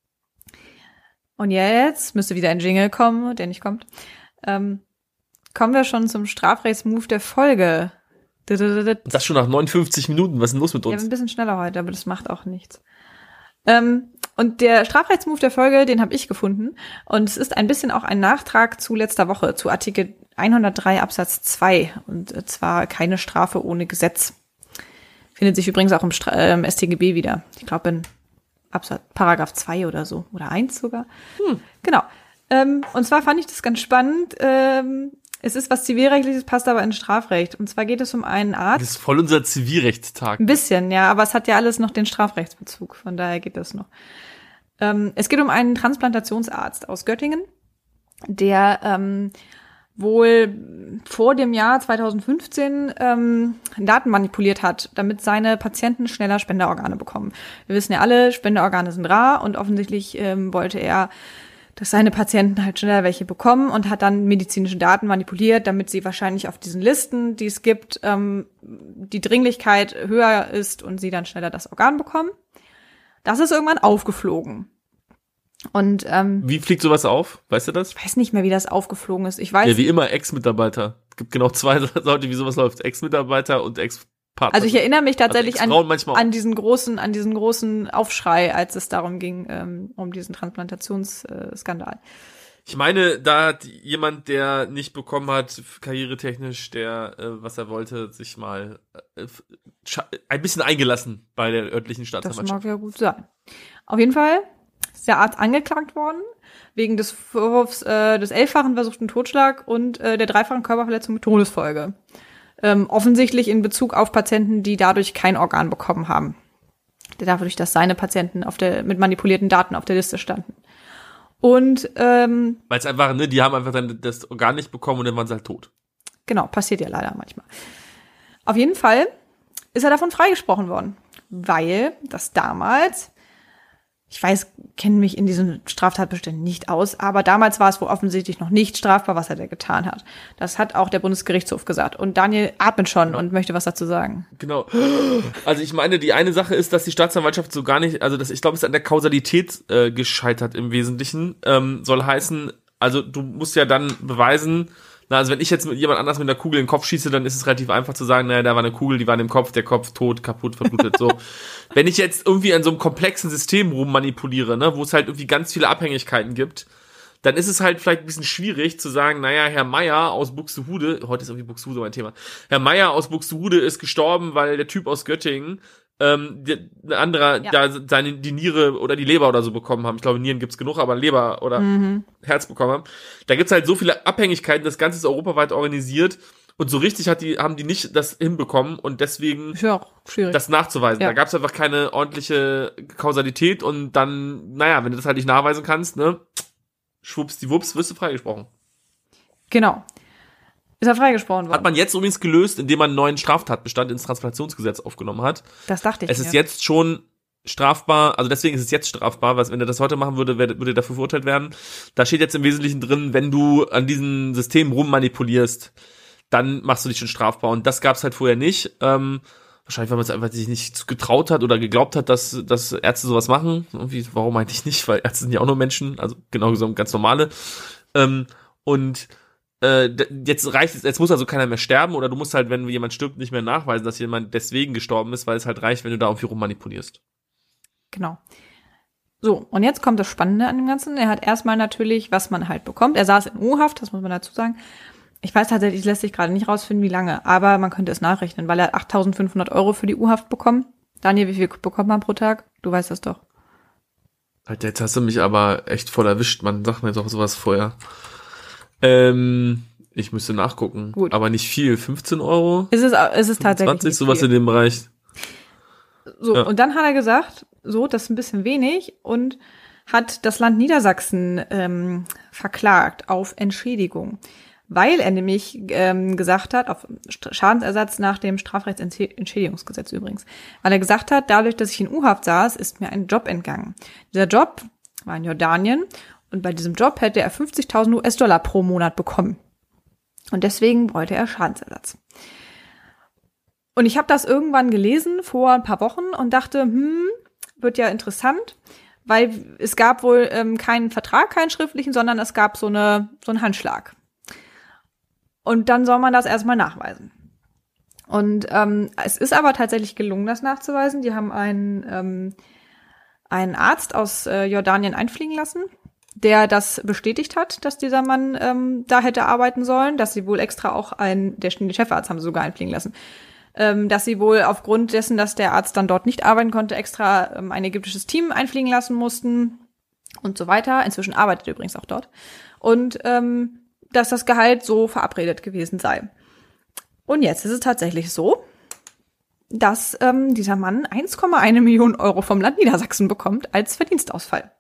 Und jetzt müsste wieder ein Jingle kommen, der nicht kommt. Ähm, kommen wir schon zum Strafrechtsmove der Folge. Das schon nach neunundfünfzig Minuten. Was ist denn los mit Ja, uns? ein bisschen schneller heute, aber das macht auch nichts. Ähm, und der Strafrechtsmove der Folge, den habe ich gefunden. Und es ist ein bisschen auch ein Nachtrag zu letzter Woche, zu Artikel hundertdrei Absatz zwei. Und zwar keine Strafe ohne Gesetz. Findet sich übrigens auch im, Stra- äh, im S t G B wieder. Ich glaube in Absatz Paragraph zwei oder so. Oder eins sogar. Hm. Genau. Ähm, und zwar fand ich das ganz spannend. Ähm, es ist was Zivilrechtliches, passt aber in Strafrecht. Und zwar geht es um einen Arzt. Das ist voll unser Zivilrechtstag. Ein bisschen, ja, aber es hat ja alles noch den Strafrechtsbezug, von daher geht das noch. Ähm, es geht um einen Transplantationsarzt aus Göttingen, der ähm, wohl vor dem Jahr zweitausendfünfzehn ähm, Daten manipuliert hat, damit seine Patienten schneller Spenderorgane bekommen. Wir wissen ja alle, Spenderorgane sind rar und offensichtlich ähm, wollte er, dass seine Patienten halt schneller welche bekommen und hat dann medizinische Daten manipuliert, damit sie wahrscheinlich auf diesen Listen, die es gibt, ähm, die Dringlichkeit höher ist und sie dann schneller das Organ bekommen. Das ist irgendwann aufgeflogen. Und ähm, Wie fliegt sowas auf? Weißt du das? ich weiß nicht mehr, wie das aufgeflogen ist. Ich weiß, Ja, wie immer, Ex-Mitarbeiter. Es gibt genau zwei Leute, wie sowas läuft. Ex-Mitarbeiter und Ex-Partner. also ich erinnere mich tatsächlich also an, manchmal auch. an diesen großen, an diesen großen Aufschrei, als es darum ging, ähm, um diesen Transplantationsskandal. Ich meine, da hat jemand, der nicht bekommen hat, karrieretechnisch, der, äh, was er wollte, sich mal äh, scha- ein bisschen eingelassen bei der örtlichen Das Staatsanwaltschaft. mag ja gut sein. Auf jeden Fall ist der Arzt angeklagt worden wegen des Vorwurfs äh, des elffachen versuchten Totschlag und äh, der dreifachen Körperverletzung mit Todesfolge. Ähm, offensichtlich in Bezug auf Patienten, die dadurch kein Organ bekommen haben. Dadurch, dass seine Patienten auf der mit manipulierten Daten auf der Liste standen. Und ähm, Weil es einfach, ne, die haben einfach dann das Organ nicht bekommen und dann waren sie halt tot. genau, passiert ja leider manchmal. Auf jeden Fall ist er davon freigesprochen worden, weil das damals, ich weiß, kenne mich in diesen Straftatbeständen nicht aus, aber damals war es wohl offensichtlich noch nicht strafbar, was er da getan hat. Das hat auch der Bundesgerichtshof gesagt. Und Daniel atmet schon und möchte was dazu sagen. Genau. Also ich meine, die eine Sache ist, dass die Staatsanwaltschaft so gar nicht, also das, ich glaube, es ist an der Kausalität äh, gescheitert im Wesentlichen. Ähm, soll heißen, also du musst ja dann beweisen, na, also wenn ich jetzt mit jemand anders mit einer Kugel in den Kopf schieße, dann ist es relativ einfach zu sagen, naja, da war eine Kugel, die war in dem Kopf, der Kopf tot, kaputt, verblutet, so. Wenn ich jetzt irgendwie an so einem komplexen System rummanipuliere, ne, wo es halt irgendwie ganz viele Abhängigkeiten gibt, dann ist es halt vielleicht ein bisschen schwierig zu sagen, naja, Herr Meier aus Buxtehude, heute ist irgendwie Buxtehude mein Thema, Herr Meier aus Buxtehude ist gestorben, weil der Typ aus Göttingen ähm, der, ein anderer Ja. da seine die Niere oder die Leber oder so bekommen haben. Ich glaube, Nieren gibt's genug, aber Leber oder Mhm. Herz bekommen haben. Da gibt's halt so viele Abhängigkeiten, das Ganze ist europaweit organisiert und so richtig hat die, haben die nicht das hinbekommen und deswegen Ist ja auch schwierig. das nachzuweisen. Ja. Da gab's einfach keine ordentliche Kausalität und dann, naja, wenn du das halt nicht nachweisen kannst, ne, schwuppsdiwupps, wirst du freigesprochen. Genau. Ist er freigesprochen worden. Hat man jetzt übrigens gelöst, indem man einen neuen Straftatbestand ins Transplantationsgesetz aufgenommen hat. Das dachte ich Es mir. ist jetzt schon strafbar, also deswegen ist es jetzt strafbar, weil wenn er das heute machen würde, wär- würde er dafür verurteilt werden. Da steht jetzt im Wesentlichen drin, wenn du an diesem System rummanipulierst, dann machst du dich schon strafbar. Und das gab's halt vorher nicht. Ähm, wahrscheinlich, weil man es einfach sich nicht getraut hat oder geglaubt hat, dass, dass Ärzte sowas machen. Irgendwie, warum eigentlich nicht? Weil Ärzte sind ja auch nur Menschen, also genau gesagt ganz normale. Ähm, und äh, d- jetzt reicht es, jetzt muss also keiner mehr sterben oder du musst halt, wenn jemand stirbt, nicht mehr nachweisen, dass jemand deswegen gestorben ist, weil es halt reicht, wenn du da irgendwie rummanipulierst. Genau. So, und jetzt kommt das Spannende an dem Ganzen. Er hat erstmal natürlich, was man halt bekommt. Er saß in U-Haft, das muss man dazu sagen. Ich weiß tatsächlich, lässt sich gerade nicht rausfinden, wie lange, aber man könnte es nachrechnen, weil er hat achttausendfünfhundert Euro für die U-Haft bekommen. Daniel, wie viel bekommt man pro Tag? Du weißt das doch. Alter, jetzt hast du mich aber echt voll erwischt, man. Sag mir doch sowas vorher. Ähm, ich müsste nachgucken. Gut. Aber nicht viel. fünfzehn Euro? Ist es, ist es tatsächlich zwanzig, nicht sowas viel. in dem Bereich. So, Ja. und dann hat er gesagt, so, das ist ein bisschen wenig und hat das Land Niedersachsen ähm, verklagt auf Entschädigung, weil er nämlich ähm, gesagt hat, auf Schadensersatz nach dem Strafrechtsentschädigungsgesetz übrigens, weil er gesagt hat, dadurch, dass ich in U-Haft saß, ist mir ein Job entgangen. Dieser Job war in Jordanien und bei diesem Job hätte er fünfzigtausend U S-Dollar pro Monat bekommen. Und deswegen wollte er Schadensersatz. Und ich habe das irgendwann gelesen vor ein paar Wochen und dachte, hm, wird ja interessant, weil es gab wohl ähm, keinen Vertrag, keinen schriftlichen, sondern es gab so eine so einen Handschlag. Und dann soll man das erstmal nachweisen. Und ähm, es ist aber tatsächlich gelungen, das nachzuweisen. Die haben einen, ähm, einen Arzt aus äh, Jordanien einfliegen lassen, der das bestätigt hat, dass dieser Mann ähm, da hätte arbeiten sollen, dass sie wohl extra auch einen, der, den Chefarzt haben sie sogar einfliegen lassen, ähm, dass sie wohl aufgrund dessen, dass der Arzt dann dort nicht arbeiten konnte, extra ähm, ein ägyptisches Team einfliegen lassen mussten und so weiter. Inzwischen arbeitet er übrigens auch dort. Und ähm, dass das Gehalt so verabredet gewesen sei. Und jetzt ist es tatsächlich so, dass ähm, dieser Mann eins Komma eins Millionen Euro vom Land Niedersachsen bekommt als Verdienstausfall.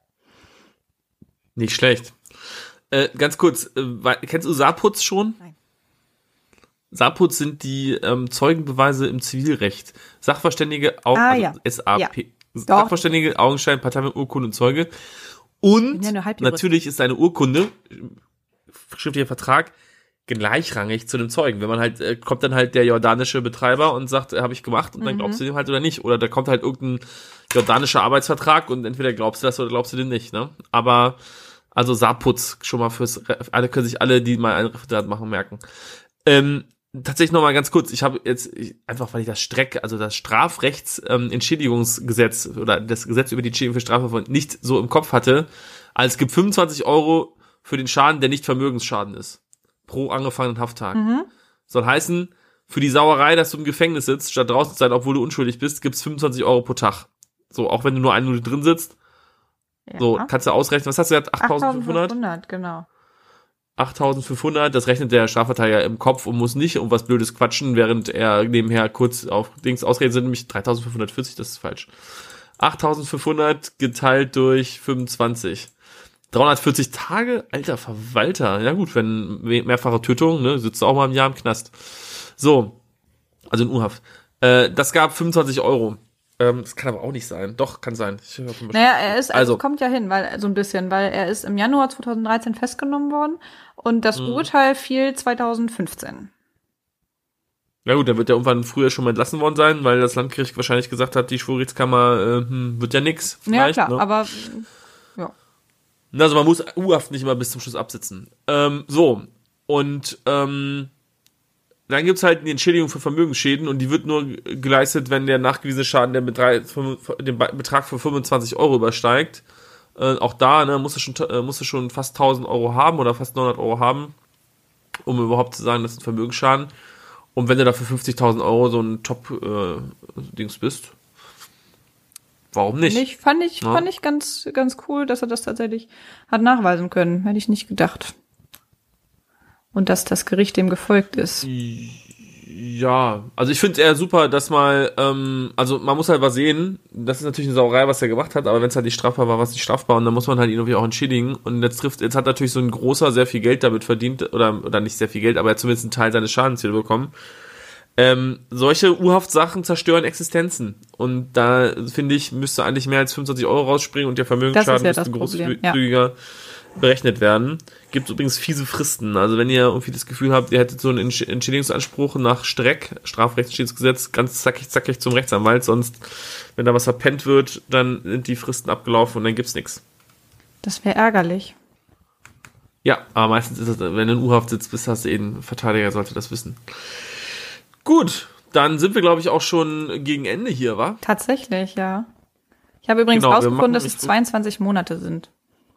Nicht schlecht. Äh, ganz kurz, äh, kennst du Saarputz schon? Nein. Saarputz sind die ähm, Zeugenbeweise im Zivilrecht. Sachverständige, Au- Ah, also ja. S A P. Ja. Sachverständige, Augenschein, Partei, Urkunde und Zeuge. Und Ja, nur Halbjurist. natürlich ist eine Urkunde, schriftlicher Vertrag, gleichrangig zu dem Zeugen. Wenn man halt, äh, kommt dann halt der jordanische Betreiber und sagt, äh, habe ich gemacht, und dann Mhm. glaubst du dem halt oder nicht. Oder da kommt halt irgendein jordanischer Arbeitsvertrag und entweder glaubst du das oder glaubst du den nicht, ne? Aber, also Saarputz, schon mal fürs, alle können sich alle, die mal ein Referat machen, merken. Ähm, tatsächlich nochmal ganz kurz, ich habe jetzt, ich, einfach weil ich das Streck, also das Strafrechtsentschädigungsgesetz ähm, oder das Gesetz über die Entschädigung für Strafverfolgung nicht so im Kopf hatte, als es gibt fünfundzwanzig Euro für den Schaden, der nicht Vermögensschaden ist. Pro angefangenen Hafttag. Mhm. Soll heißen, für die Sauerei, dass du im Gefängnis sitzt, statt draußen zu sein, obwohl du unschuldig bist, gibt's fünfundzwanzig Euro pro Tag. So, auch wenn du nur eine Minute drin sitzt. Ja. So, kannst du ausrechnen, was hast du gesagt? achttausendfünfhundert? achttausendfünfhundert, genau. achttausendfünfhundert, das rechnet der Strafverteidiger im Kopf und muss nicht um was Blödes quatschen, während er nebenher kurz auf Dings ausredet, sind nämlich dreitausendfünfhundertvierzig, das ist falsch. achttausendfünfhundert geteilt durch fünfundzwanzig. dreihundertvierzig Tage? Alter Verwalter. Ja gut, wenn mehrfache Tötung, ne, sitzt du auch mal im Jahr im Knast. So, also in U-Haft. Äh, das gab fünfundzwanzig Euro. Ähm, das kann aber auch nicht sein. Doch, kann sein. Ich Naja, er ist, also, Also- kommt ja hin, weil so ein bisschen, weil er ist im Januar zweitausenddreizehn festgenommen worden und das Mhm. Urteil fiel zweitausendfünfzehn. Ja gut, dann wird er irgendwann früher schon mal entlassen worden sein, weil das Landgericht wahrscheinlich gesagt hat, die Schwurgerichtskammer äh, hm, wird ja nix. Ja, vielleicht, klar, ne? aber ja. Also man muss U-Haft nicht immer bis zum Schluss absitzen. Ähm, so, und ähm, dann gibt's halt die Entschädigung für Vermögensschäden und die wird nur geleistet, wenn der nachgewiesene Schaden der Betrag, den Betrag von fünfundzwanzig Euro übersteigt. Äh, auch da ne, musst, du schon, äh, musst du schon fast tausend Euro haben oder fast neunhundert Euro haben, um überhaupt zu sagen, das ist ein Vermögensschaden. Und wenn du dafür fünfzigtausend Euro so ein Top-Dings äh, bist, warum nicht? Ich fand ich, Ja. fand ich ganz, ganz cool, dass er das tatsächlich hat nachweisen können. Hätte ich nicht gedacht. Und dass das Gericht dem gefolgt ist. Ja, also ich finde es eher super, dass mal, ähm, also man muss halt was sehen, das ist natürlich eine Sauerei, was er gemacht hat, aber wenn es halt nicht strafbar war, war es nicht strafbar und dann muss man halt ihn irgendwie auch entschädigen und jetzt trifft, jetzt hat natürlich so ein großer sehr viel Geld damit verdient, oder, oder nicht sehr viel Geld, aber er hat zumindest einen Teil seines Schadens wieder bekommen. Ähm, solche U-Haft-Sachen zerstören Existenzen und da, finde ich, müsste eigentlich mehr als fünfundzwanzig Euro rausspringen und der Vermögensschaden Das ist ja müsste das Problem, großzügiger berechnet werden. Gibt übrigens fiese Fristen. Also wenn ihr irgendwie das Gefühl habt, ihr hättet so einen Entsch- Entschädigungsanspruch nach Streck, Strafrechtsentschädigungsgesetz, ganz zackig, zackig zum Rechtsanwalt, sonst, wenn da was verpennt wird, dann sind die Fristen abgelaufen und dann gibt's nichts. Das wäre ärgerlich. Ja, aber meistens ist es, wenn du in U-Haft sitzt, bist, hast du eh einen Verteidiger, sollte das wissen. Gut, dann sind wir, glaube ich, auch schon gegen Ende hier, wa? Tatsächlich, ja. Ich habe übrigens Genau, wir rausgefunden, machen dass es nicht so- zweiundzwanzig Monate sind.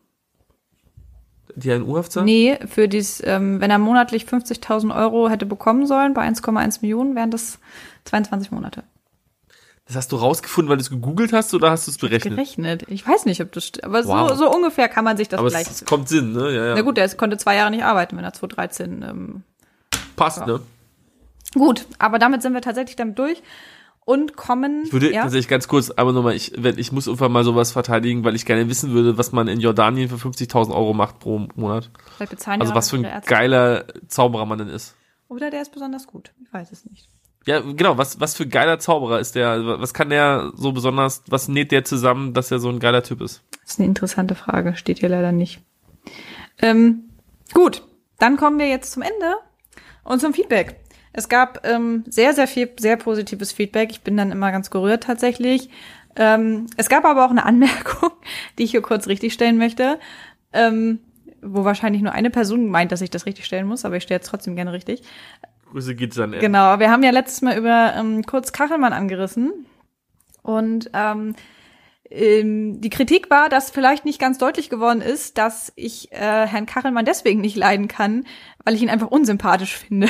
Die in U-Haft sind? Nee, für dies, ähm, wenn er monatlich fünfzigtausend Euro hätte bekommen sollen, bei eins Komma eins Millionen, wären das zweiundzwanzig Monate. Das hast du rausgefunden, weil du es gegoogelt hast, oder hast du es berechnet? Gerechnet. Ich weiß nicht, ob das stimmt. Aber Wow. so, so ungefähr kann man sich das Aber gleich. es, es kommt Sinn, ne? Ja, ja. Na gut, er ist- konnte zwei Jahre nicht arbeiten, wenn er zweitausenddreizehn. Ähm, Passt, Ja. ne? Gut, aber damit sind wir tatsächlich damit durch. und kommen. Ich würde ja? tatsächlich ganz kurz, aber nochmal, ich, wenn, ich muss irgendwann mal sowas verteidigen, weil ich gerne wissen würde, was man in Jordanien für fünfzigtausend Euro macht pro Monat. Vielleicht bezahlen Also die was für ein geiler Zauberer man denn ist. Oder der ist besonders gut. Ich weiß es nicht. Ja, genau, was, was für ein geiler Zauberer ist der? Was kann der so besonders, was näht der zusammen, dass er so ein geiler Typ ist? Das ist eine interessante Frage, steht hier leider nicht. Ähm, gut, dann kommen wir jetzt zum Ende und zum Feedback. Es gab ähm, sehr, sehr viel, sehr positives Feedback. Ich bin dann immer ganz gerührt tatsächlich. Ähm, es gab aber auch eine Anmerkung, die ich hier kurz richtigstellen möchte, ähm, wo wahrscheinlich nur eine Person meint, dass ich das richtig stellen muss, aber ich stelle es trotzdem gerne richtig. Grüße geht's dann. Genau, wir haben ja letztes Mal über ähm, Kurz Kachelmann angerissen und ähm, ähm, die Kritik war, dass vielleicht nicht ganz deutlich geworden ist, dass ich äh, Herrn Kachelmann deswegen nicht leiden kann, weil ich ihn einfach unsympathisch finde.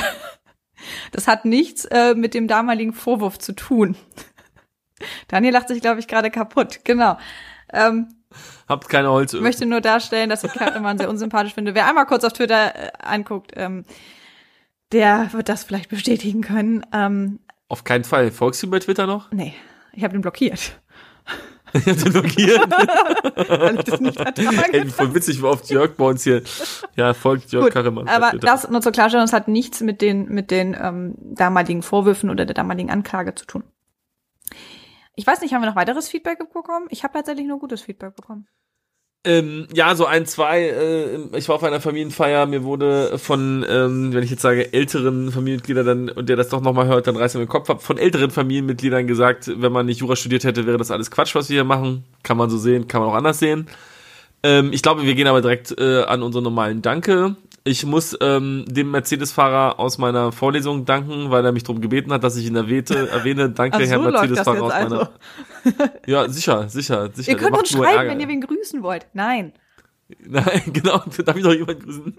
Das hat nichts äh, mit dem damaligen Vorwurf zu tun. Daniel lacht sich, glaube ich, gerade kaputt. Genau. Ähm, Habt keine Holzöl. Ich möchte nur darstellen, dass ich Kachelmann sehr unsympathisch finde. Wer einmal kurz auf Twitter äh, anguckt, ähm, der wird das vielleicht bestätigen können. Ähm, auf keinen Fall. Folgst du bei Twitter noch? Nee, ich habe den blockiert. Ich hab den blockiert? Weil ich das nicht ertrage. Ey, voll witzig, wie oft Jörg bei uns hier, ja, folgt Jörg Kachelmann. Aber das nur zur Klarstellung, das hat nichts mit den, mit den ähm, damaligen Vorwürfen oder der damaligen Anklage zu tun. Ich weiß nicht, haben wir noch weiteres Feedback bekommen? Ich habe tatsächlich nur gutes Feedback bekommen. Ähm, ja, so ein, zwei, äh, ich war auf einer Familienfeier, mir wurde von, ähm, wenn ich jetzt sage, älteren Familienmitgliedern dann, und der das doch nochmal hört, dann reißt er mir den Kopf ab, von älteren Familienmitgliedern gesagt, wenn man nicht Jura studiert hätte, wäre das alles Quatsch, was wir hier machen. Kann man so sehen, kann man auch anders sehen. Ähm, ich glaube, wir gehen aber direkt äh, an unsere normalen Danke. Ich muss ähm, dem Mercedes-Fahrer aus meiner Vorlesung danken, weil er mich darum gebeten hat, dass ich ihn erwähne. erwähne. Danke, Ach so, Herr Mercedes-Fahrer aus also. meiner... Ja, sicher, sicher, sicher. Ihr könnt uns schreiben, wenn ihr wen grüßen wollt. Nein. Nein, genau, darf ich noch jemanden grüßen?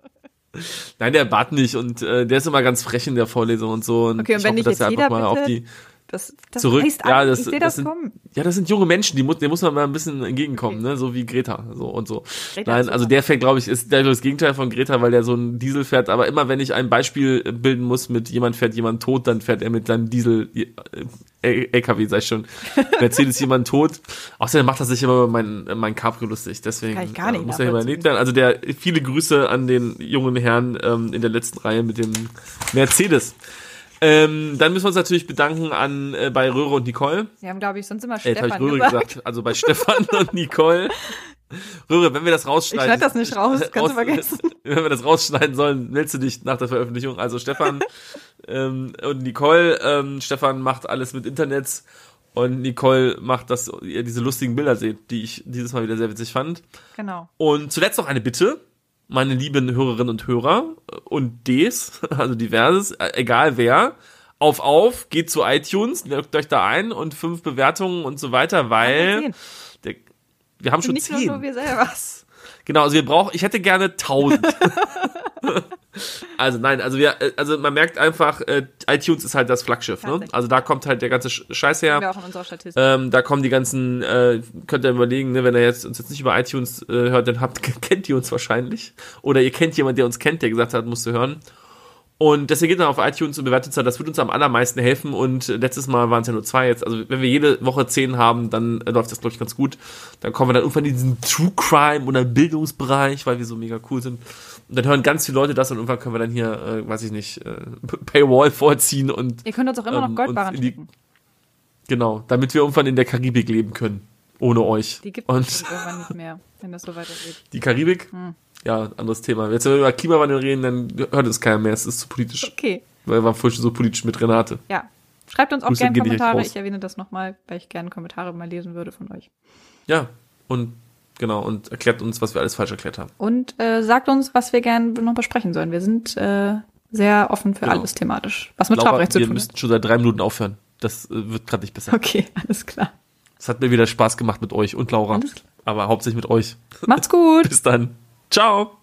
Nein, der bat nicht und äh, der ist immer ganz frech in der Vorlesung und so. Und okay, und ich wenn hoffe, nicht dass jetzt er jeder einfach mal bitte, auf die das, das zurück. heißt Ja, an, das, ich sehe das das sind, kommen. ja, das sind junge Menschen, die muss, dem muss man mal ein bisschen entgegenkommen, okay. Ne, so wie Greta, so und so. Greta Nein, also der fährt, glaube ich, ist der das Gegenteil von Greta, weil der so ein Diesel fährt. Aber immer, wenn ich ein Beispiel bilden muss mit jemand fährt jemand tot, dann fährt er mit seinem Diesel äh, L K W, sag ich schon, Mercedes jemand tot. Außerdem macht er sich immer über mein mein Cabrio lustig. Deswegen kann ich gar nicht äh, muss er überlegt werden. Also der viele Grüße an den jungen Herrn ähm, in der letzten Reihe mit dem Mercedes. Ähm, dann müssen wir uns natürlich bedanken an äh, bei Röhre und Nicole. Sie haben, glaube ich, sonst immer äh, Stefan hab ich Röhre gesagt. gesagt. Also bei Stefan und Nicole. Röhre, wenn wir das rausschneiden. Ich schneide das nicht raus, kannst du vergessen. Wenn wir das rausschneiden sollen, meldest du dich nach der Veröffentlichung. Also Stefan ähm, und Nicole. Ähm, Stefan macht alles mit Internets und Nicole macht, dass ihr diese lustigen Bilder seht, die ich dieses Mal wieder sehr witzig fand. Genau. Und zuletzt noch eine Bitte. Meine lieben Hörerinnen und Hörer und Ds, also diverses, egal wer, auf, auf, geht zu iTunes, loggt euch da ein und fünf Bewertungen und so weiter, weil der, wir haben schon nicht zehn. Nur wir selber. Genau, also wir brauchen, ich hätte gerne tausend. Also nein, also wir, also man merkt einfach, äh, iTunes ist halt das Flaggschiff, ne? Also da kommt halt der ganze Scheiß her. Wir auch in unserer Statistik. Ähm, da kommen die ganzen, äh, könnt ihr überlegen, ne, wenn ihr jetzt uns jetzt nicht über iTunes äh, hört, dann habt, kennt ihr uns wahrscheinlich. Oder ihr kennt jemanden, der uns kennt, der gesagt hat, musst du hören. Und deswegen geht dann auf iTunes und bewertet es, das wird uns am allermeisten helfen. Und letztes Mal waren es ja nur zwei jetzt. Also wenn wir jede Woche zehn haben, dann äh, läuft das, glaube ich, ganz gut. Dann kommen wir dann irgendwann in diesen True Crime oder Bildungsbereich, weil wir so mega cool sind. Und dann hören ganz viele Leute das und irgendwann können wir dann hier, äh, weiß ich nicht, äh, Paywall vorziehen und... Ihr könnt uns auch immer ähm, noch Goldbarren die, schicken. Genau, damit wir irgendwann in der Karibik leben können. Ohne euch. Die gibt und es irgendwann nicht mehr, wenn das so weitergeht. Die Karibik? Hm. Ja, anderes Thema. Jetzt, wenn wir über Klimawandel reden, dann hört es keiner mehr. Es ist zu politisch. Okay. Weil wir waren vorhin schon so politisch mit Renate. Ja. Schreibt uns auch Grüße gerne gehen Kommentare. nicht Ich erwähne das nochmal, weil ich gerne Kommentare mal lesen würde von euch. Ja, und genau, und erklärt uns, was wir alles falsch erklärt haben. Und äh, sagt uns, was wir gerne noch besprechen sollen. Wir sind äh, sehr offen für genau. alles thematisch. Was mit Laura, Strafrecht zu tun hat. Wir müssten schon seit drei Minuten aufhören. Das äh, wird gerade nicht besser. Okay, alles klar. Es hat mir wieder Spaß gemacht mit euch und Laura. Aber hauptsächlich mit euch. Macht's gut. Bis dann. Ciao.